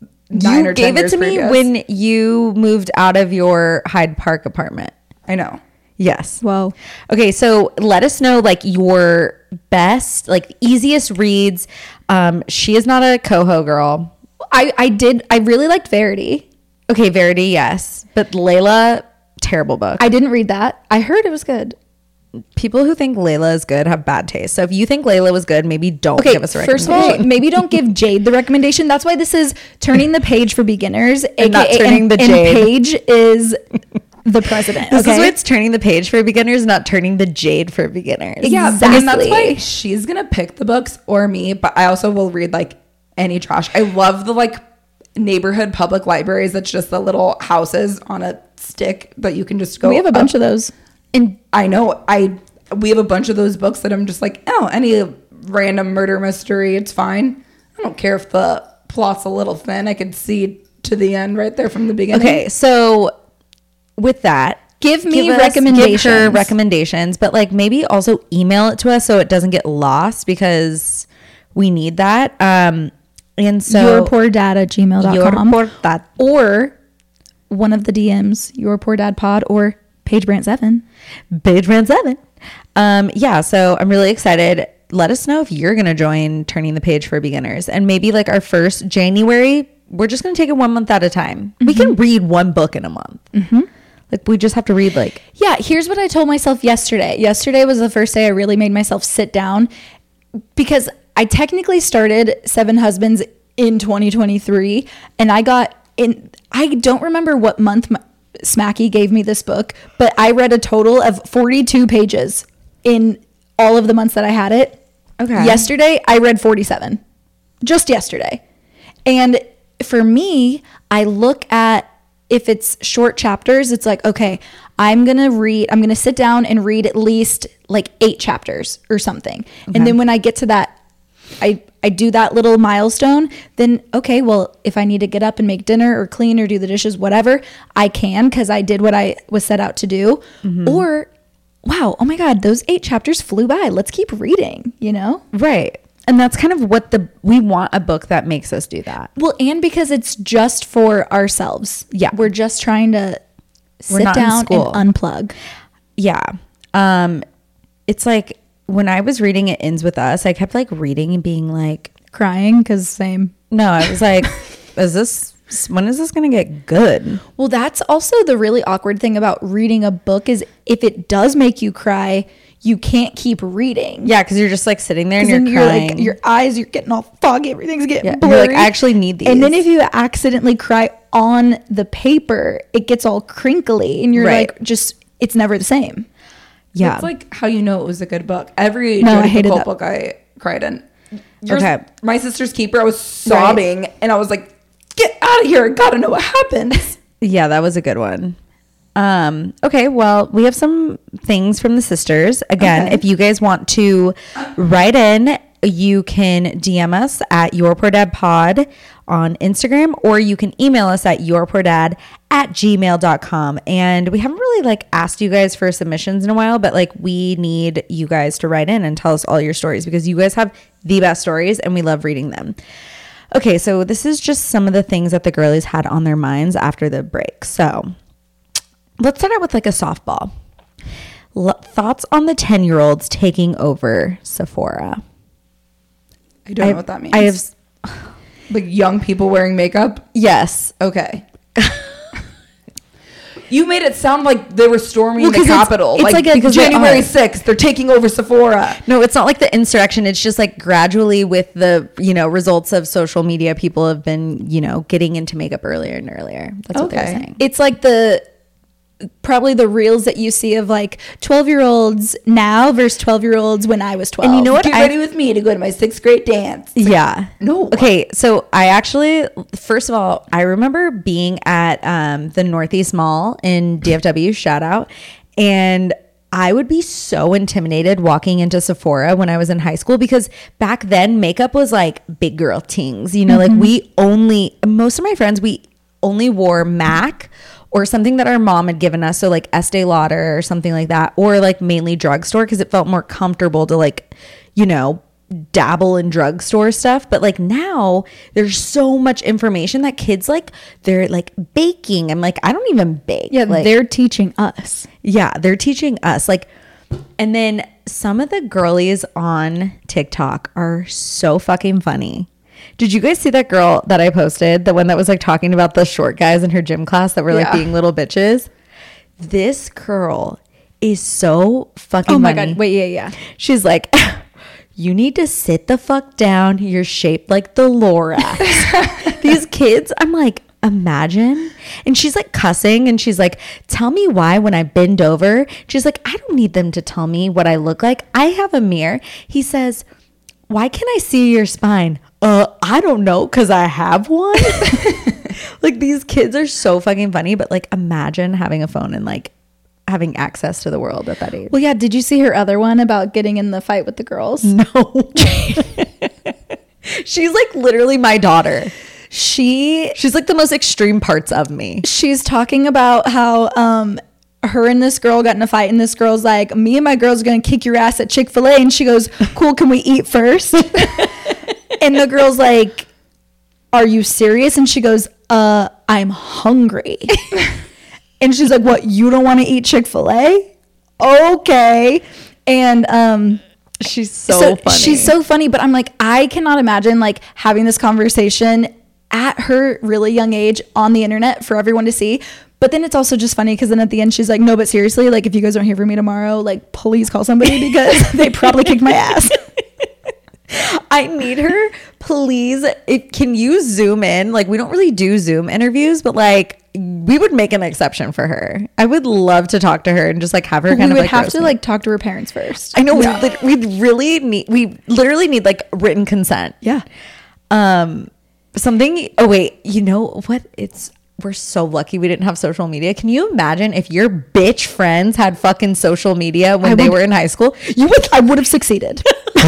9 You or 10 gave it years to me previous. when you moved out of your Hyde Park apartment. I know. Yes. Whoa. Okay, so let us know like your best, like easiest reads. She is not a Coho girl. I really liked Verity. Okay, Verity, yes. But Layla, terrible book. I didn't read that. I heard it was good. People who think Layla is good have bad taste. So if you think Layla was good, maybe don't Okay, give us a first recommendation. of all, maybe don't give Jade the recommendation. That's why this is Turning the Page for Beginners. And not AKA Turning the and Jade. Paige is the president. This okay? is why it's Turning the Page for Beginners, not Turning the Jade for Beginners. Yeah, and that's Exactly. why she's going to pick the books or me, but I also will read like any trash. I love the like neighborhood public libraries. That's just the little houses on a stick that you can just go. We have a bunch of those. And I know we have a bunch of those books that I'm just like, oh, any random murder mystery, it's fine. I don't care if the plot's a little thin. I could see to the end right there from the beginning. Okay, so with that, Give me Give recommendations. her recommendations, but like maybe also email it to us so it doesn't get lost because we need that. And so yourpoordad@gmail.com. Your Poor Dad. Or one of the DMs, Your Poor Dad Pod or Paige Brant 7. Page Brand 7. Yeah, so I'm really excited. Let us know if you're going to join Turning the Page for Beginners. And maybe like our first January, we're just going to take it 1 month at a time. We can read 1 book in a month. Like we just have to read like... Yeah, here's what I told myself yesterday. Yesterday was the first day I really made myself sit down because I technically started 7 Husbands in 2023 and I don't remember what month Smacky gave me this book, but I read a total of 42 pages in all of the months that I had it. Okay. Yesterday, I read 47. Just yesterday. And for me, I look at if it's short chapters, it's like, okay, I'm going to sit down and read at least like 8 chapters or something. And then when I get to that, I do that little milestone, then okay, well, if I need to get up and make dinner or clean or do the dishes, whatever, I can because I did what I was set out to do. Or, wow, oh my God, those 8 chapters flew by. Let's keep reading, you know? Right. And that's kind of what we want a book that makes us do that. Well, and because it's just for ourselves. Yeah. We're just trying to sit not in down and school. unplug. Yeah. It's like when I was reading It Ends With Us, I kept like reading and being like, crying because same. No, I was like, when is this going to get good? Well, that's also the really awkward thing about reading a book is if it does make you cry, you can't keep reading. Yeah, because you're just like sitting there and 'Cause you're then crying. like, your eyes, you're getting all foggy. Everything's getting Yeah, blurry. you're like, I actually need these. And then if you accidentally cry on the paper, it gets all crinkly and you're Right. like, it's never the same. yeah. It's like how you know it was a good book. Every No, I Jodi hated Picoult that. book I cried in. Okay. My Sister's Keeper, I was sobbing and I was like, get out of here. I gotta know what happens. Yeah, that was a good one. Okay, well, we have some things from the sisters. Again, Okay. if you guys want to write in, you can DM us at yourpoordadpod on Instagram, or you can email us at yourpoordad@gmail.com. And we haven't really like asked you guys for submissions in a while, but like we need you guys to write in and tell us all your stories because you guys have the best stories and we love reading them. Okay, so this is just some of the things that the girlies had on their minds after the break. So let's start out with like a softball. Thoughts on the 10-year-olds taking over Sephora? I don't know what that means. I have, like young people wearing makeup. yes. Okay. You made it sound like they were storming Well, the 'cause it's- Capitol. it's like a- because they January are. 6th, they're taking over Sephora. No, it's not like the insurrection. It's just like gradually with the, results of social media, people have been, getting into makeup earlier and earlier. That's what they were Okay. saying. It's like probably the reels that you see of like 12-year-olds now versus 12-year-olds when I was 12. And you know what? Get ready with me to go to my 6th grade dance. Yeah. No. Okay. So I actually, first of all, I remember being at the Northeast Mall in DFW, shout out. And I would be so intimidated walking into Sephora when I was in high school because back then makeup was like big girl tings, like most of my friends, we only wore MAC or something that our mom had given us. So like Estee Lauder or something like that, or like mainly drugstore because it felt more comfortable to like, dabble in drugstore stuff. But like now there's so much information that kids like, they're like baking. I'm like, I don't even bake. yeah, like, they're teaching us. yeah, they're teaching us like, and then some of the girlies on TikTok are so fucking funny. Did you guys see that girl that I posted? The one that was like talking about the short guys in her gym class that were like Yeah. being little bitches. This girl is so fucking Oh my funny. God. Wait, yeah. She's like, you need to sit the fuck down. You're shaped like the Lorax. These kids, I'm like, imagine. And she's like cussing and she's like, tell me why when I bend over. She's like, I don't need them to tell me what I look like. I have a mirror. He says, why can I see your spine? I don't know, because I have one. Like these kids are so fucking funny, but like imagine having a phone and like having access to the world at that age. Well, yeah. Did you see her other one about getting in the fight with the girls? No. She's like literally my daughter. She's like the most extreme parts of me. She's talking about how her and this girl got in a fight, and this girl's like, me and my girls are gonna kick your ass at Chick-fil-A, and she goes, cool, can we eat first? And the girl's like, are you serious? And she goes, I'm hungry. And she's like, what, you don't want to eat Chick-fil-A? Okay. And She's so funny. she's so funny, but I'm like, I cannot imagine like having this conversation at her really young age on the internet for everyone to see. But then it's also just funny because then at the end she's like, no, but seriously, like if you guys don't hear from me tomorrow, like please call somebody because they probably kicked my ass. I need her, please. Can you zoom in? Like we don't really do Zoom interviews, but like we would make an exception for her. I would love to talk to her and just like have her We kind of would like have roast to me. like talk to her parents first. I know we literally need like written consent. Yeah. Something. Oh wait, you know what? We're so lucky we didn't have social media. Can you imagine if your bitch friends had fucking social media when they were in high school? I would have succeeded.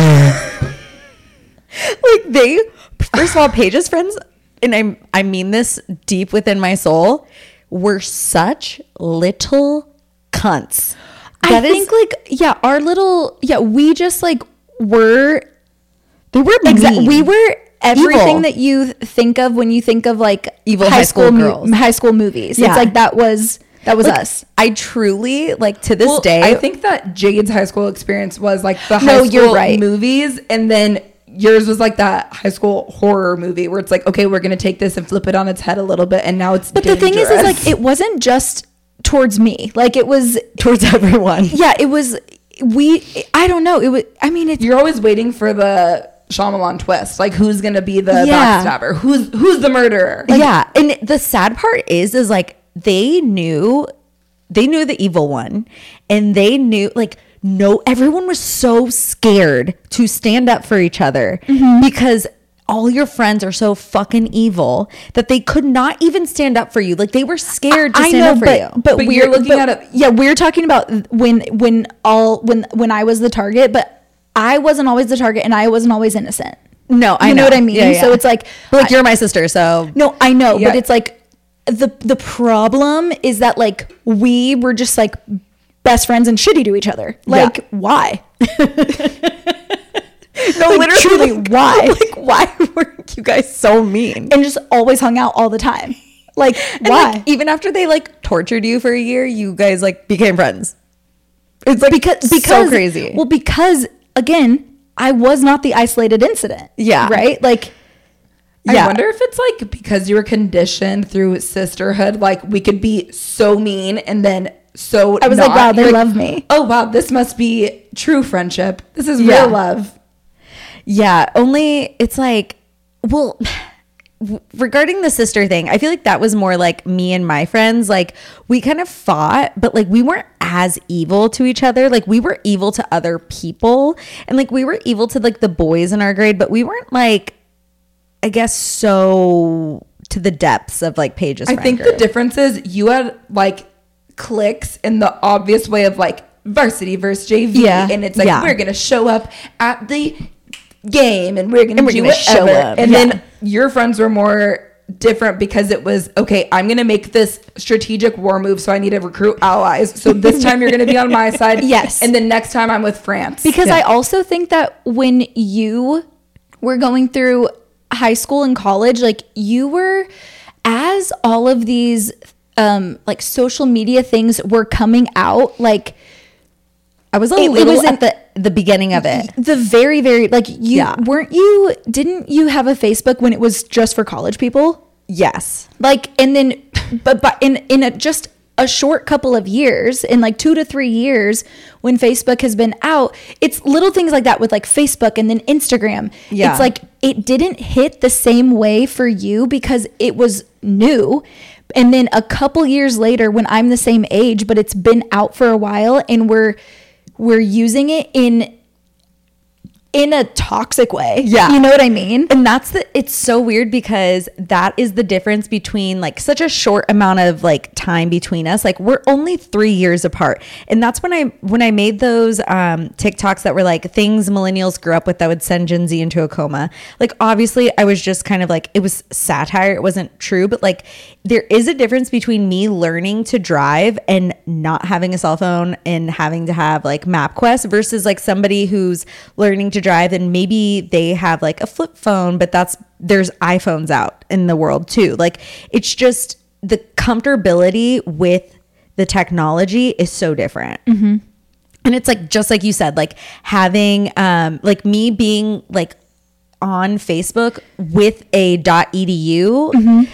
Like first of all, Paige's friends, and I mean this deep within my soul, were such little cunts. I think like, yeah, we just like were, They were mean. we were everything Evil. that you think of when you think of like Evil high school girls. high school movies. Yeah. It's like that was Like, us. I truly like to this day. I think that Jade's high school experience was like the high No, school you're right. movies, and then yours was like that high school horror movie where it's like, okay, we're gonna take this and flip it on its head a little bit, and now it's. But the thing is like it wasn't just towards me. Like it was towards everyone. Yeah, it was. I don't know. It was. I mean, it's. You're always waiting for the Shyamalan twist. Like, who's gonna be the Yeah. backstabber? Who's the murderer? Yeah, and the sad part is like they knew the evil one, and they knew like everyone was so scared to stand up for each other because all your friends are so fucking evil that they could not even stand up for you. Like they were scared to stand up for you. But you're looking at it. Yeah, we're talking about when I was the target, but I wasn't always the target, and I wasn't always innocent. No, I you know what I mean. Yeah, yeah. So it's like, But, like you're my sister, so no, I know, Yeah. but it's like the problem is that like we were just like best friends and shitty to each other. Like why? no, Like, literally, truly, why? Like why were you guys so mean? And just always hung out all the time. Like And, why? like, even after they like tortured you for a year, you guys like became friends. It's like because so crazy. Well, because again, I was not the isolated incident. Yeah. Right? Like I wonder if it's like because you were conditioned through sisterhood, like we could be so mean and then so I was like, wow, they You're love me. Oh wow, this must be true friendship. This is Yeah. real love. Yeah, only it's like, well, regarding the sister thing, I feel like that was more like me and my friends. Like we kind of fought, but like we weren't as evil to each other. Like we were evil to other people, and like we were evil to like the boys in our grade, but we weren't like, I guess, so to the depths of like Paige's I friend think the group. difference is you had like cliques in the obvious way of like varsity versus JV, Yeah. and it's like Yeah. we're gonna show up at the game and we're gonna do gonna show whatever. up. And Yeah. then your friends were more different because it was okay, I'm gonna make this strategic war move, so I need to recruit allies, so this time you're gonna be on my side. Yes. And then next time I'm with France. Because I also think that when you were going through high school and college, like you were, as all of these like social media things were coming out, like I was a it little was at the beginning of it. the very, very like you Yeah. didn't you have a Facebook when it was just for college people? Yes. Like, and then but in a just a short couple of years, in like 2 to 3 years, when Facebook has been out, it's little things like that with like Facebook and then Instagram. Yeah. It's like it didn't hit the same way for you because it was new. And then a couple years later, when I'm the same age, but it's been out for a while, and we're using it in a toxic way. Yeah. You know what I mean? And it's so weird because that is the difference between like such a short amount of like time between us. Like we're only 3 years apart. And that's when I made those TikToks that were like things millennials grew up with that would send Gen Z into a coma. Like obviously I was just kind of like, it was satire. It wasn't true, but like there is a difference between me learning to drive and not having a cell phone and having to have like MapQuest versus like somebody who's learning to drive and maybe they have like a flip phone, but there's iPhones out in the world too. Like it's just the comfortability with the technology is so different. And it's like, just like you said, like having like me being like on Facebook with a .edu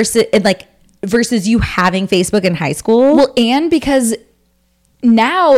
versus you having Facebook in high school. Well, and because now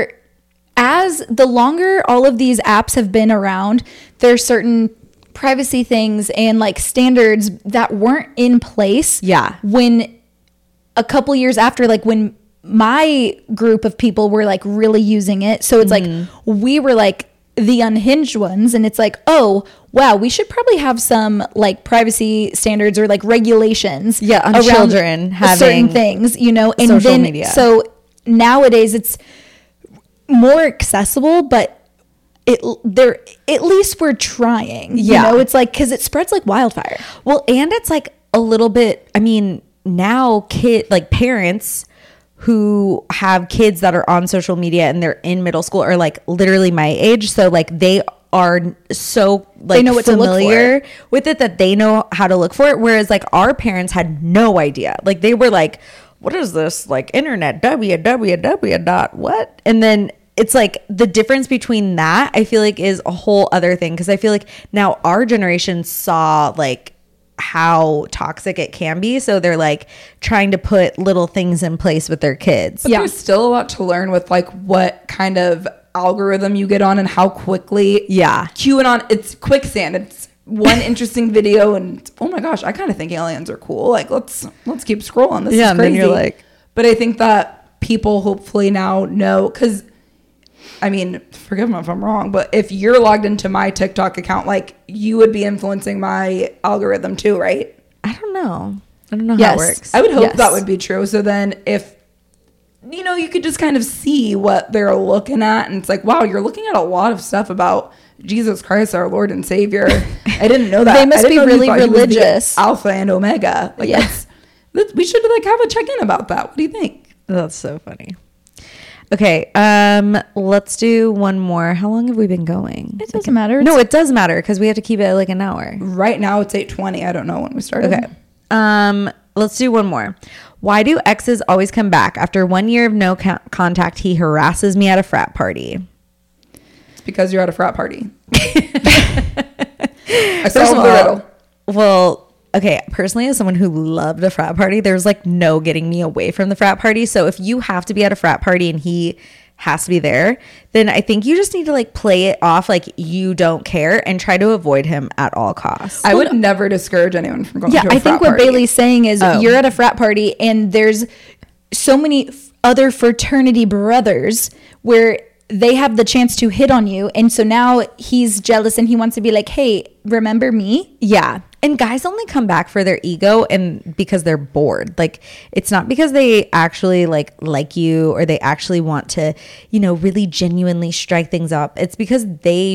as the longer all of these apps have been around, there's certain privacy things and like standards that weren't in place. Yeah. When a couple years after, like when my group of people were like really using it. So it's like we were like the unhinged ones, and it's like, oh wow, we should probably have some like privacy standards or like regulations On around children having certain things, you know, and social then media. so nowadays it's more accessible, but at least we're trying. Yeah. You know, it's like, because it spreads like wildfire. Well, and it's like a little bit, I mean, now parents who have kids that are on social media and they're in middle school are like literally my age. So like they are so like They know what to look familiar with it that they know how to look for it. Whereas like our parents had no idea. Like they were like, what is this? Like internet, www. What? And then it's like the difference between that, I feel like, is a whole other thing. Because I feel like now our generation saw like how toxic it can be. So they're like trying to put little things in place with their kids. But there's still a lot to learn with like what kind of algorithm you get on and how quickly. Yeah. QAnon, it's quicksand. It's one interesting video and oh my gosh, I kind of think aliens are cool. Like let's keep scrolling. This Yeah, is and then crazy. you're like- but I think that people hopefully now know, because I mean, forgive me if I'm wrong, but if you're logged into my TikTok account, like you would be influencing my algorithm too, right? I don't know how Yes. it works. I would hope Yes. that would be true. So then if, you know, you could just kind of see what they're looking at and it's like, wow, you're looking at a lot of stuff about Jesus Christ, our Lord and Savior. I didn't know that. They must I didn't be know you really thought he was the religious. Alpha and Omega. Like Yeah. we should like have a check-in about that. What do you think? That's so funny. Okay, let's do one more. How long have we been going? It doesn't matter. No, it does matter because we have to keep it at like an hour. Right now it's 8:20. I don't know when we started. Okay. Let's do one more. Why do exes always come back? After 1 year of no contact, he harasses me at a frat party. It's because you're at a frat party. I First solved of the all, riddle. well, okay, personally, as someone who loved a frat party, there's like no getting me away from the frat party. So if you have to be at a frat party and he has to be there, then I think you just need to like play it off like you don't care and try to avoid him at all costs. I would never discourage anyone from going Yeah, to a I frat think what party. Bailey's saying is Oh. you're at a frat party and there's so many other fraternity brothers where they have the chance to hit on you. And so now he's jealous and he wants to be like, hey, remember me? Yeah. And guys only come back for their ego and because they're bored. Like it's not because they actually like you or they actually want to, you know, really genuinely strike things up. It's because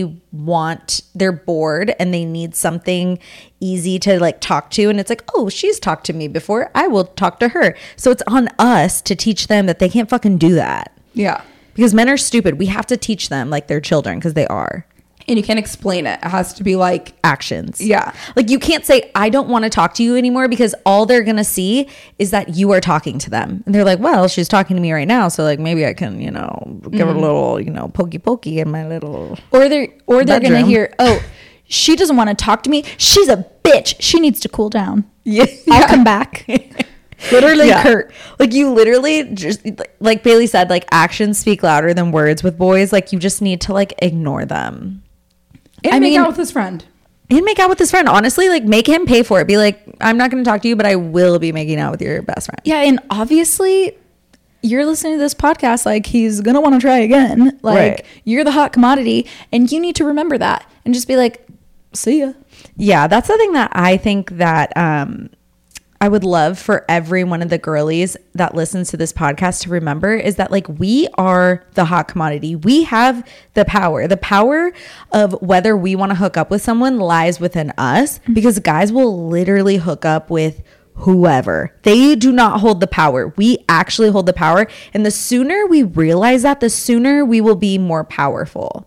they're bored and they need something easy to like talk to. And it's like, oh, she's talked to me before. I will talk to her. So it's on us to teach them that they can't fucking do that. Yeah. Because men are stupid. We have to teach them like they're children because they are. And you can't explain it. It has to be like, Actions. Yeah. Like you can't say, I don't want to talk to you anymore because all they're going to see is that you are talking to them. And they're like, well, she's talking to me right now. So like maybe I can, you know, give her a little, you know, pokey in my little. Or they're gonna Bedroom. hear, oh, she doesn't want to talk to me. She's a bitch. She needs to cool down. Yeah. I'll come back. Literally, Yeah. Kurt. Like you literally just, like Bailey said, like actions speak louder than words with boys. Like you just need to like ignore them. and I make mean- out with his friend. And make out with his friend. Honestly, like make him pay for it. Be like, I'm not going to talk to you, but I will be making out with your best friend. Yeah, and obviously you're listening to this podcast like he's gonna want to try again. Like Right. you're the hot commodity and you need to remember that and just be like, see ya. Yeah, that's the thing that I think that I would love for every one of the girlies that listens to this podcast to remember is that like we are the hot commodity. We have the power. The power of whether we want to hook up with someone lies within us because guys will literally hook up with whoever. They do not hold the power. We actually hold the power. And the sooner we realize that, the sooner we will be more powerful.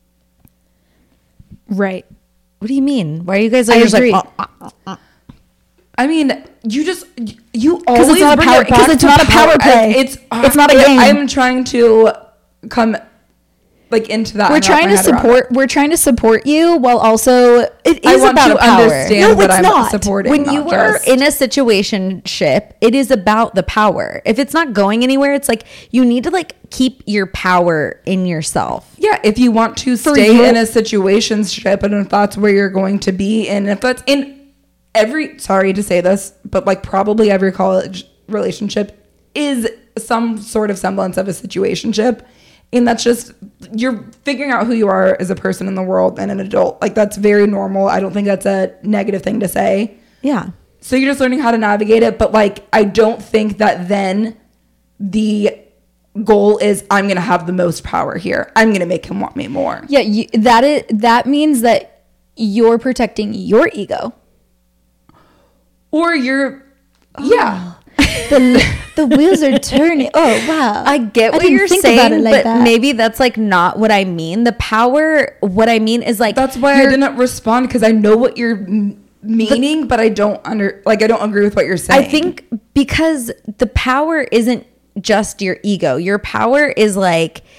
Right. What do you mean? Why are you guys I like, just agree. like I mean, you always it's not a bring power- it 'cause back it's to not a power play. It's not a game. I'm trying to come like into that. We're and wrap trying my to head around it. support. We're trying to support you while also it I is want about to a power. understand No, what it's I'm not. supporting. When not you are just- in a situationship, it is about the power. If it's not going anywhere, it's like you need to like keep your power in yourself. yeah, if you want to you. stay in a situationship, and if that's where you're going to be, and if that's in every, sorry to say this, but like probably every college relationship is some sort of semblance of a situationship. And that's just, you're figuring out who you are as a person in the world and an adult. Like that's very normal. I don't think that's a negative thing to say. Yeah. So you're just learning how to navigate it. But like, I don't think that then the goal is I'm going to have the most power here. I'm going to make him want me more. yeah, that means that you're protecting your ego. Or you're, yeah. The wheels are turning. Oh wow! I get what didn't you're think about saying, it like but that. maybe that's like not what I mean. The power, what I mean is like That's why I didn't respond, because I know what you're meaning, but I don't I don't agree with what you're saying. I think because the power isn't just your ego. Your power is like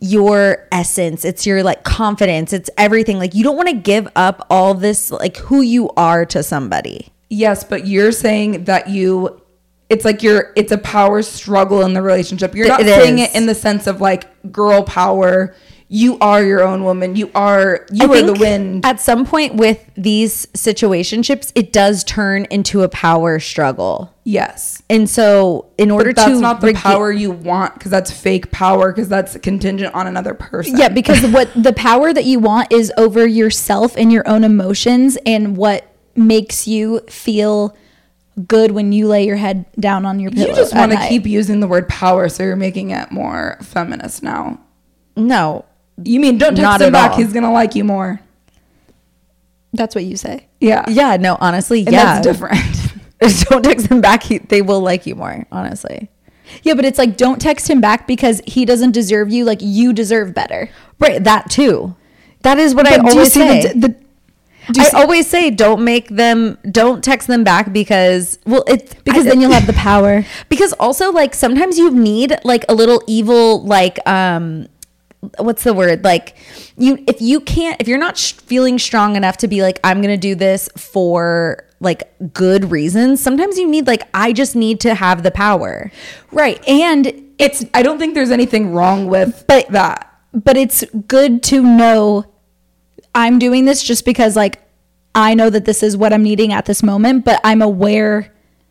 your essence. It's your like confidence. It's everything. Like you don't want to give up all this, like who you are to somebody. Yes, but you're saying that it's like it's a power struggle in the relationship. You're not saying it in the sense of like girl power. You are your own woman. You are the wind. At some point with these situationships, it does turn into a power struggle. Yes. And so in order but that's not the power you want, because that's fake power, because that's contingent on another person. Yeah, because what the power that you want is over yourself and your own emotions and what makes you feel good when you lay your head down on your pillow. You just want to keep using the word power, so you're making it more feminist now. No. You mean don't text him back, he's going to like you more. That's what you say. Yeah. Yeah, no, honestly, And yeah. that's different. Don't text them back. They will like you more, honestly. Yeah, but it's like, don't text him back because he doesn't deserve you. Like, you deserve better. Right, that too. That is what I But do you always see say. I always say don't text them back because, well, because then you'll have the power. Because also, like, sometimes you need like a little evil, like, what's the word? Like if you're not feeling strong enough to be like, I'm going to do this for like good reasons. Sometimes you need like, I just need to have the power. Right. And I don't think there's anything wrong with that. But it's good to know I'm doing this just because like, I know that this is what I'm needing at this moment, but I'm aware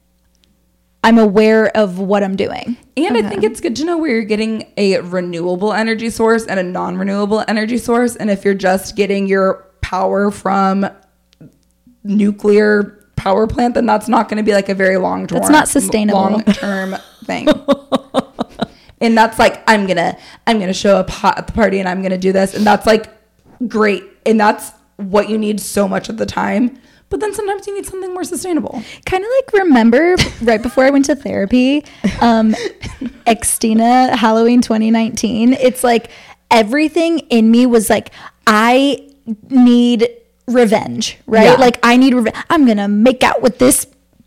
of what I'm doing. And I think it's good to know where you're getting a renewable energy source and a non-renewable energy source. And if you're just getting your power from nuclear power plant, then that's not going to be like a very long-term. That's not sustainable. Long-term thing. And that's like, I'm gonna show up at the party and I'm gonna do this. And that's like great. And that's what you need so much of the time. But then sometimes you need something more sustainable. Kind of like, remember right before I went to therapy, Xtina Halloween 2019. It's like everything in me was like, I need revenge, right? Yeah. Like I need revenge. I'm going to make out with this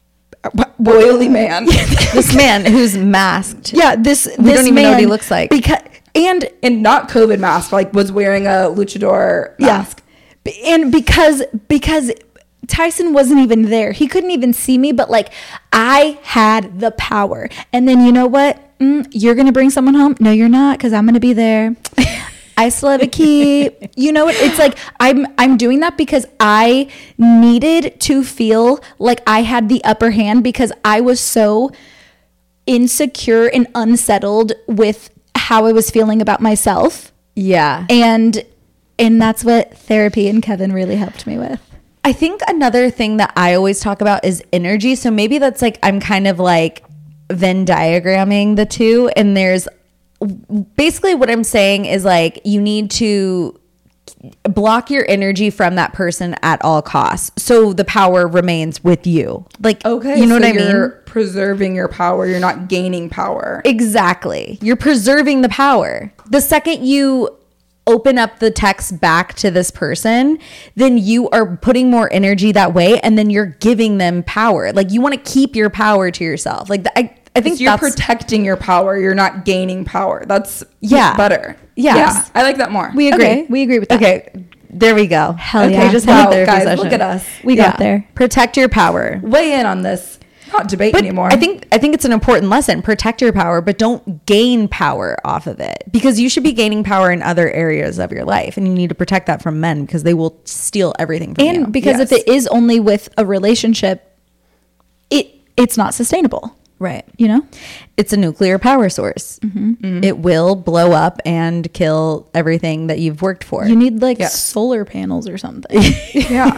boily man. This man who's masked. Yeah. We don't even know what he looks like. And not COVID mask, like was wearing a luchador mask. Yeah. And because Tyson wasn't even there. He couldn't even see me, but like I had the power. And then you know what? You're going to bring someone home? No, you're not, because I'm going to be there. I still have a key. You know what? It's like I'm doing that because I needed to feel like I had the upper hand because I was so insecure and unsettled with how I was feeling about myself. Yeah. And that's what therapy and Kevin really helped me with. I think another thing that I always talk about is energy. So maybe that's like, I'm kind of like Venn diagramming the two. And there's basically what I'm saying is like, you need to block your energy from that person at all costs. So the power remains with you. Like, okay, you know what I you're mean? preserving your power. You're not gaining power. Exactly. You're preserving the power. The second you open up the text back to this person, then you are putting more energy that way, and then you're giving them power. Like you want to keep your power to yourself. Like I think you're protecting your power. You're not gaining power. That's better. Yes. Yeah, I like that more. We agree. Okay. We agree with that. Okay, there we go. Hell okay, yeah. just Wow, had a therapy guys, session. look at us. We got there. Protect your power. Weigh in on this. Not debate But anymore. I think it's an important lesson. Protect your power, but don't gain power off of it, because you should be gaining power in other areas of your life, and you need to protect that from men because they will steal everything from you. And because if Yes. it is only with a relationship, it's not sustainable. right, You know? it's a nuclear power source. It will blow up and kill everything that you've worked for. You need like Yes. solar panels or something. yeah.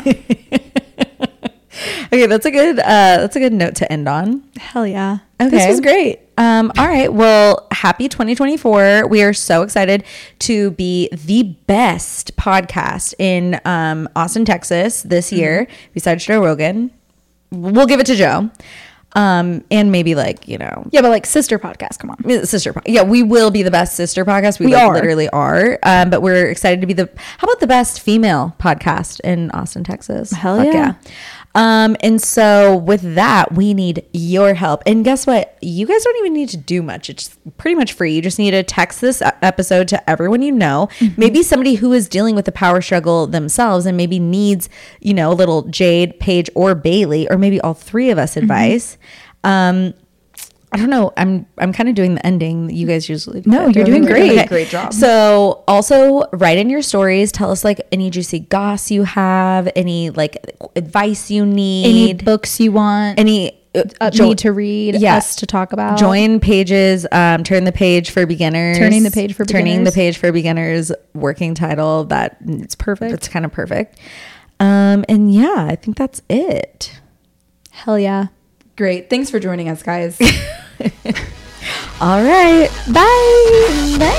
Okay, that's a good note to end on. Hell yeah. Okay. This was great. All right. Well, happy 2024. We are so excited to be the best podcast in Austin, Texas this year, besides Joe Rogan. We'll give it to Joe. And maybe like, you know, Yeah, but like sister podcast, come on. sister. Yeah, we will be the best sister podcast. We We like, are. literally are. But we're excited to be how about the best female podcast in Austin, Texas? Hell Fuck yeah. And so with that, we need your help. And guess what? You guys don't even need to do much. It's pretty much free. You just need to text this episode to everyone you know. Maybe somebody who is dealing with the power struggle themselves and maybe needs, you know, a little Jade, Paige, or Bailey, or maybe all three of us advice. I don't know. I'm kind of doing the ending that you guys usually do. No, you're doing great. Great job. So also write in your stories. Tell us like any juicy goss you have, any like advice you Any need, books you want, any me to read, yeah. us to talk about. Join pages. Turn the page for beginners. Turning the page for Turning the beginners. page for beginners. Working title. It's perfect. It's kind of perfect. And yeah, I think that's it. Hell yeah. Great. Thanks for joining us, guys. All right. Bye. Bye.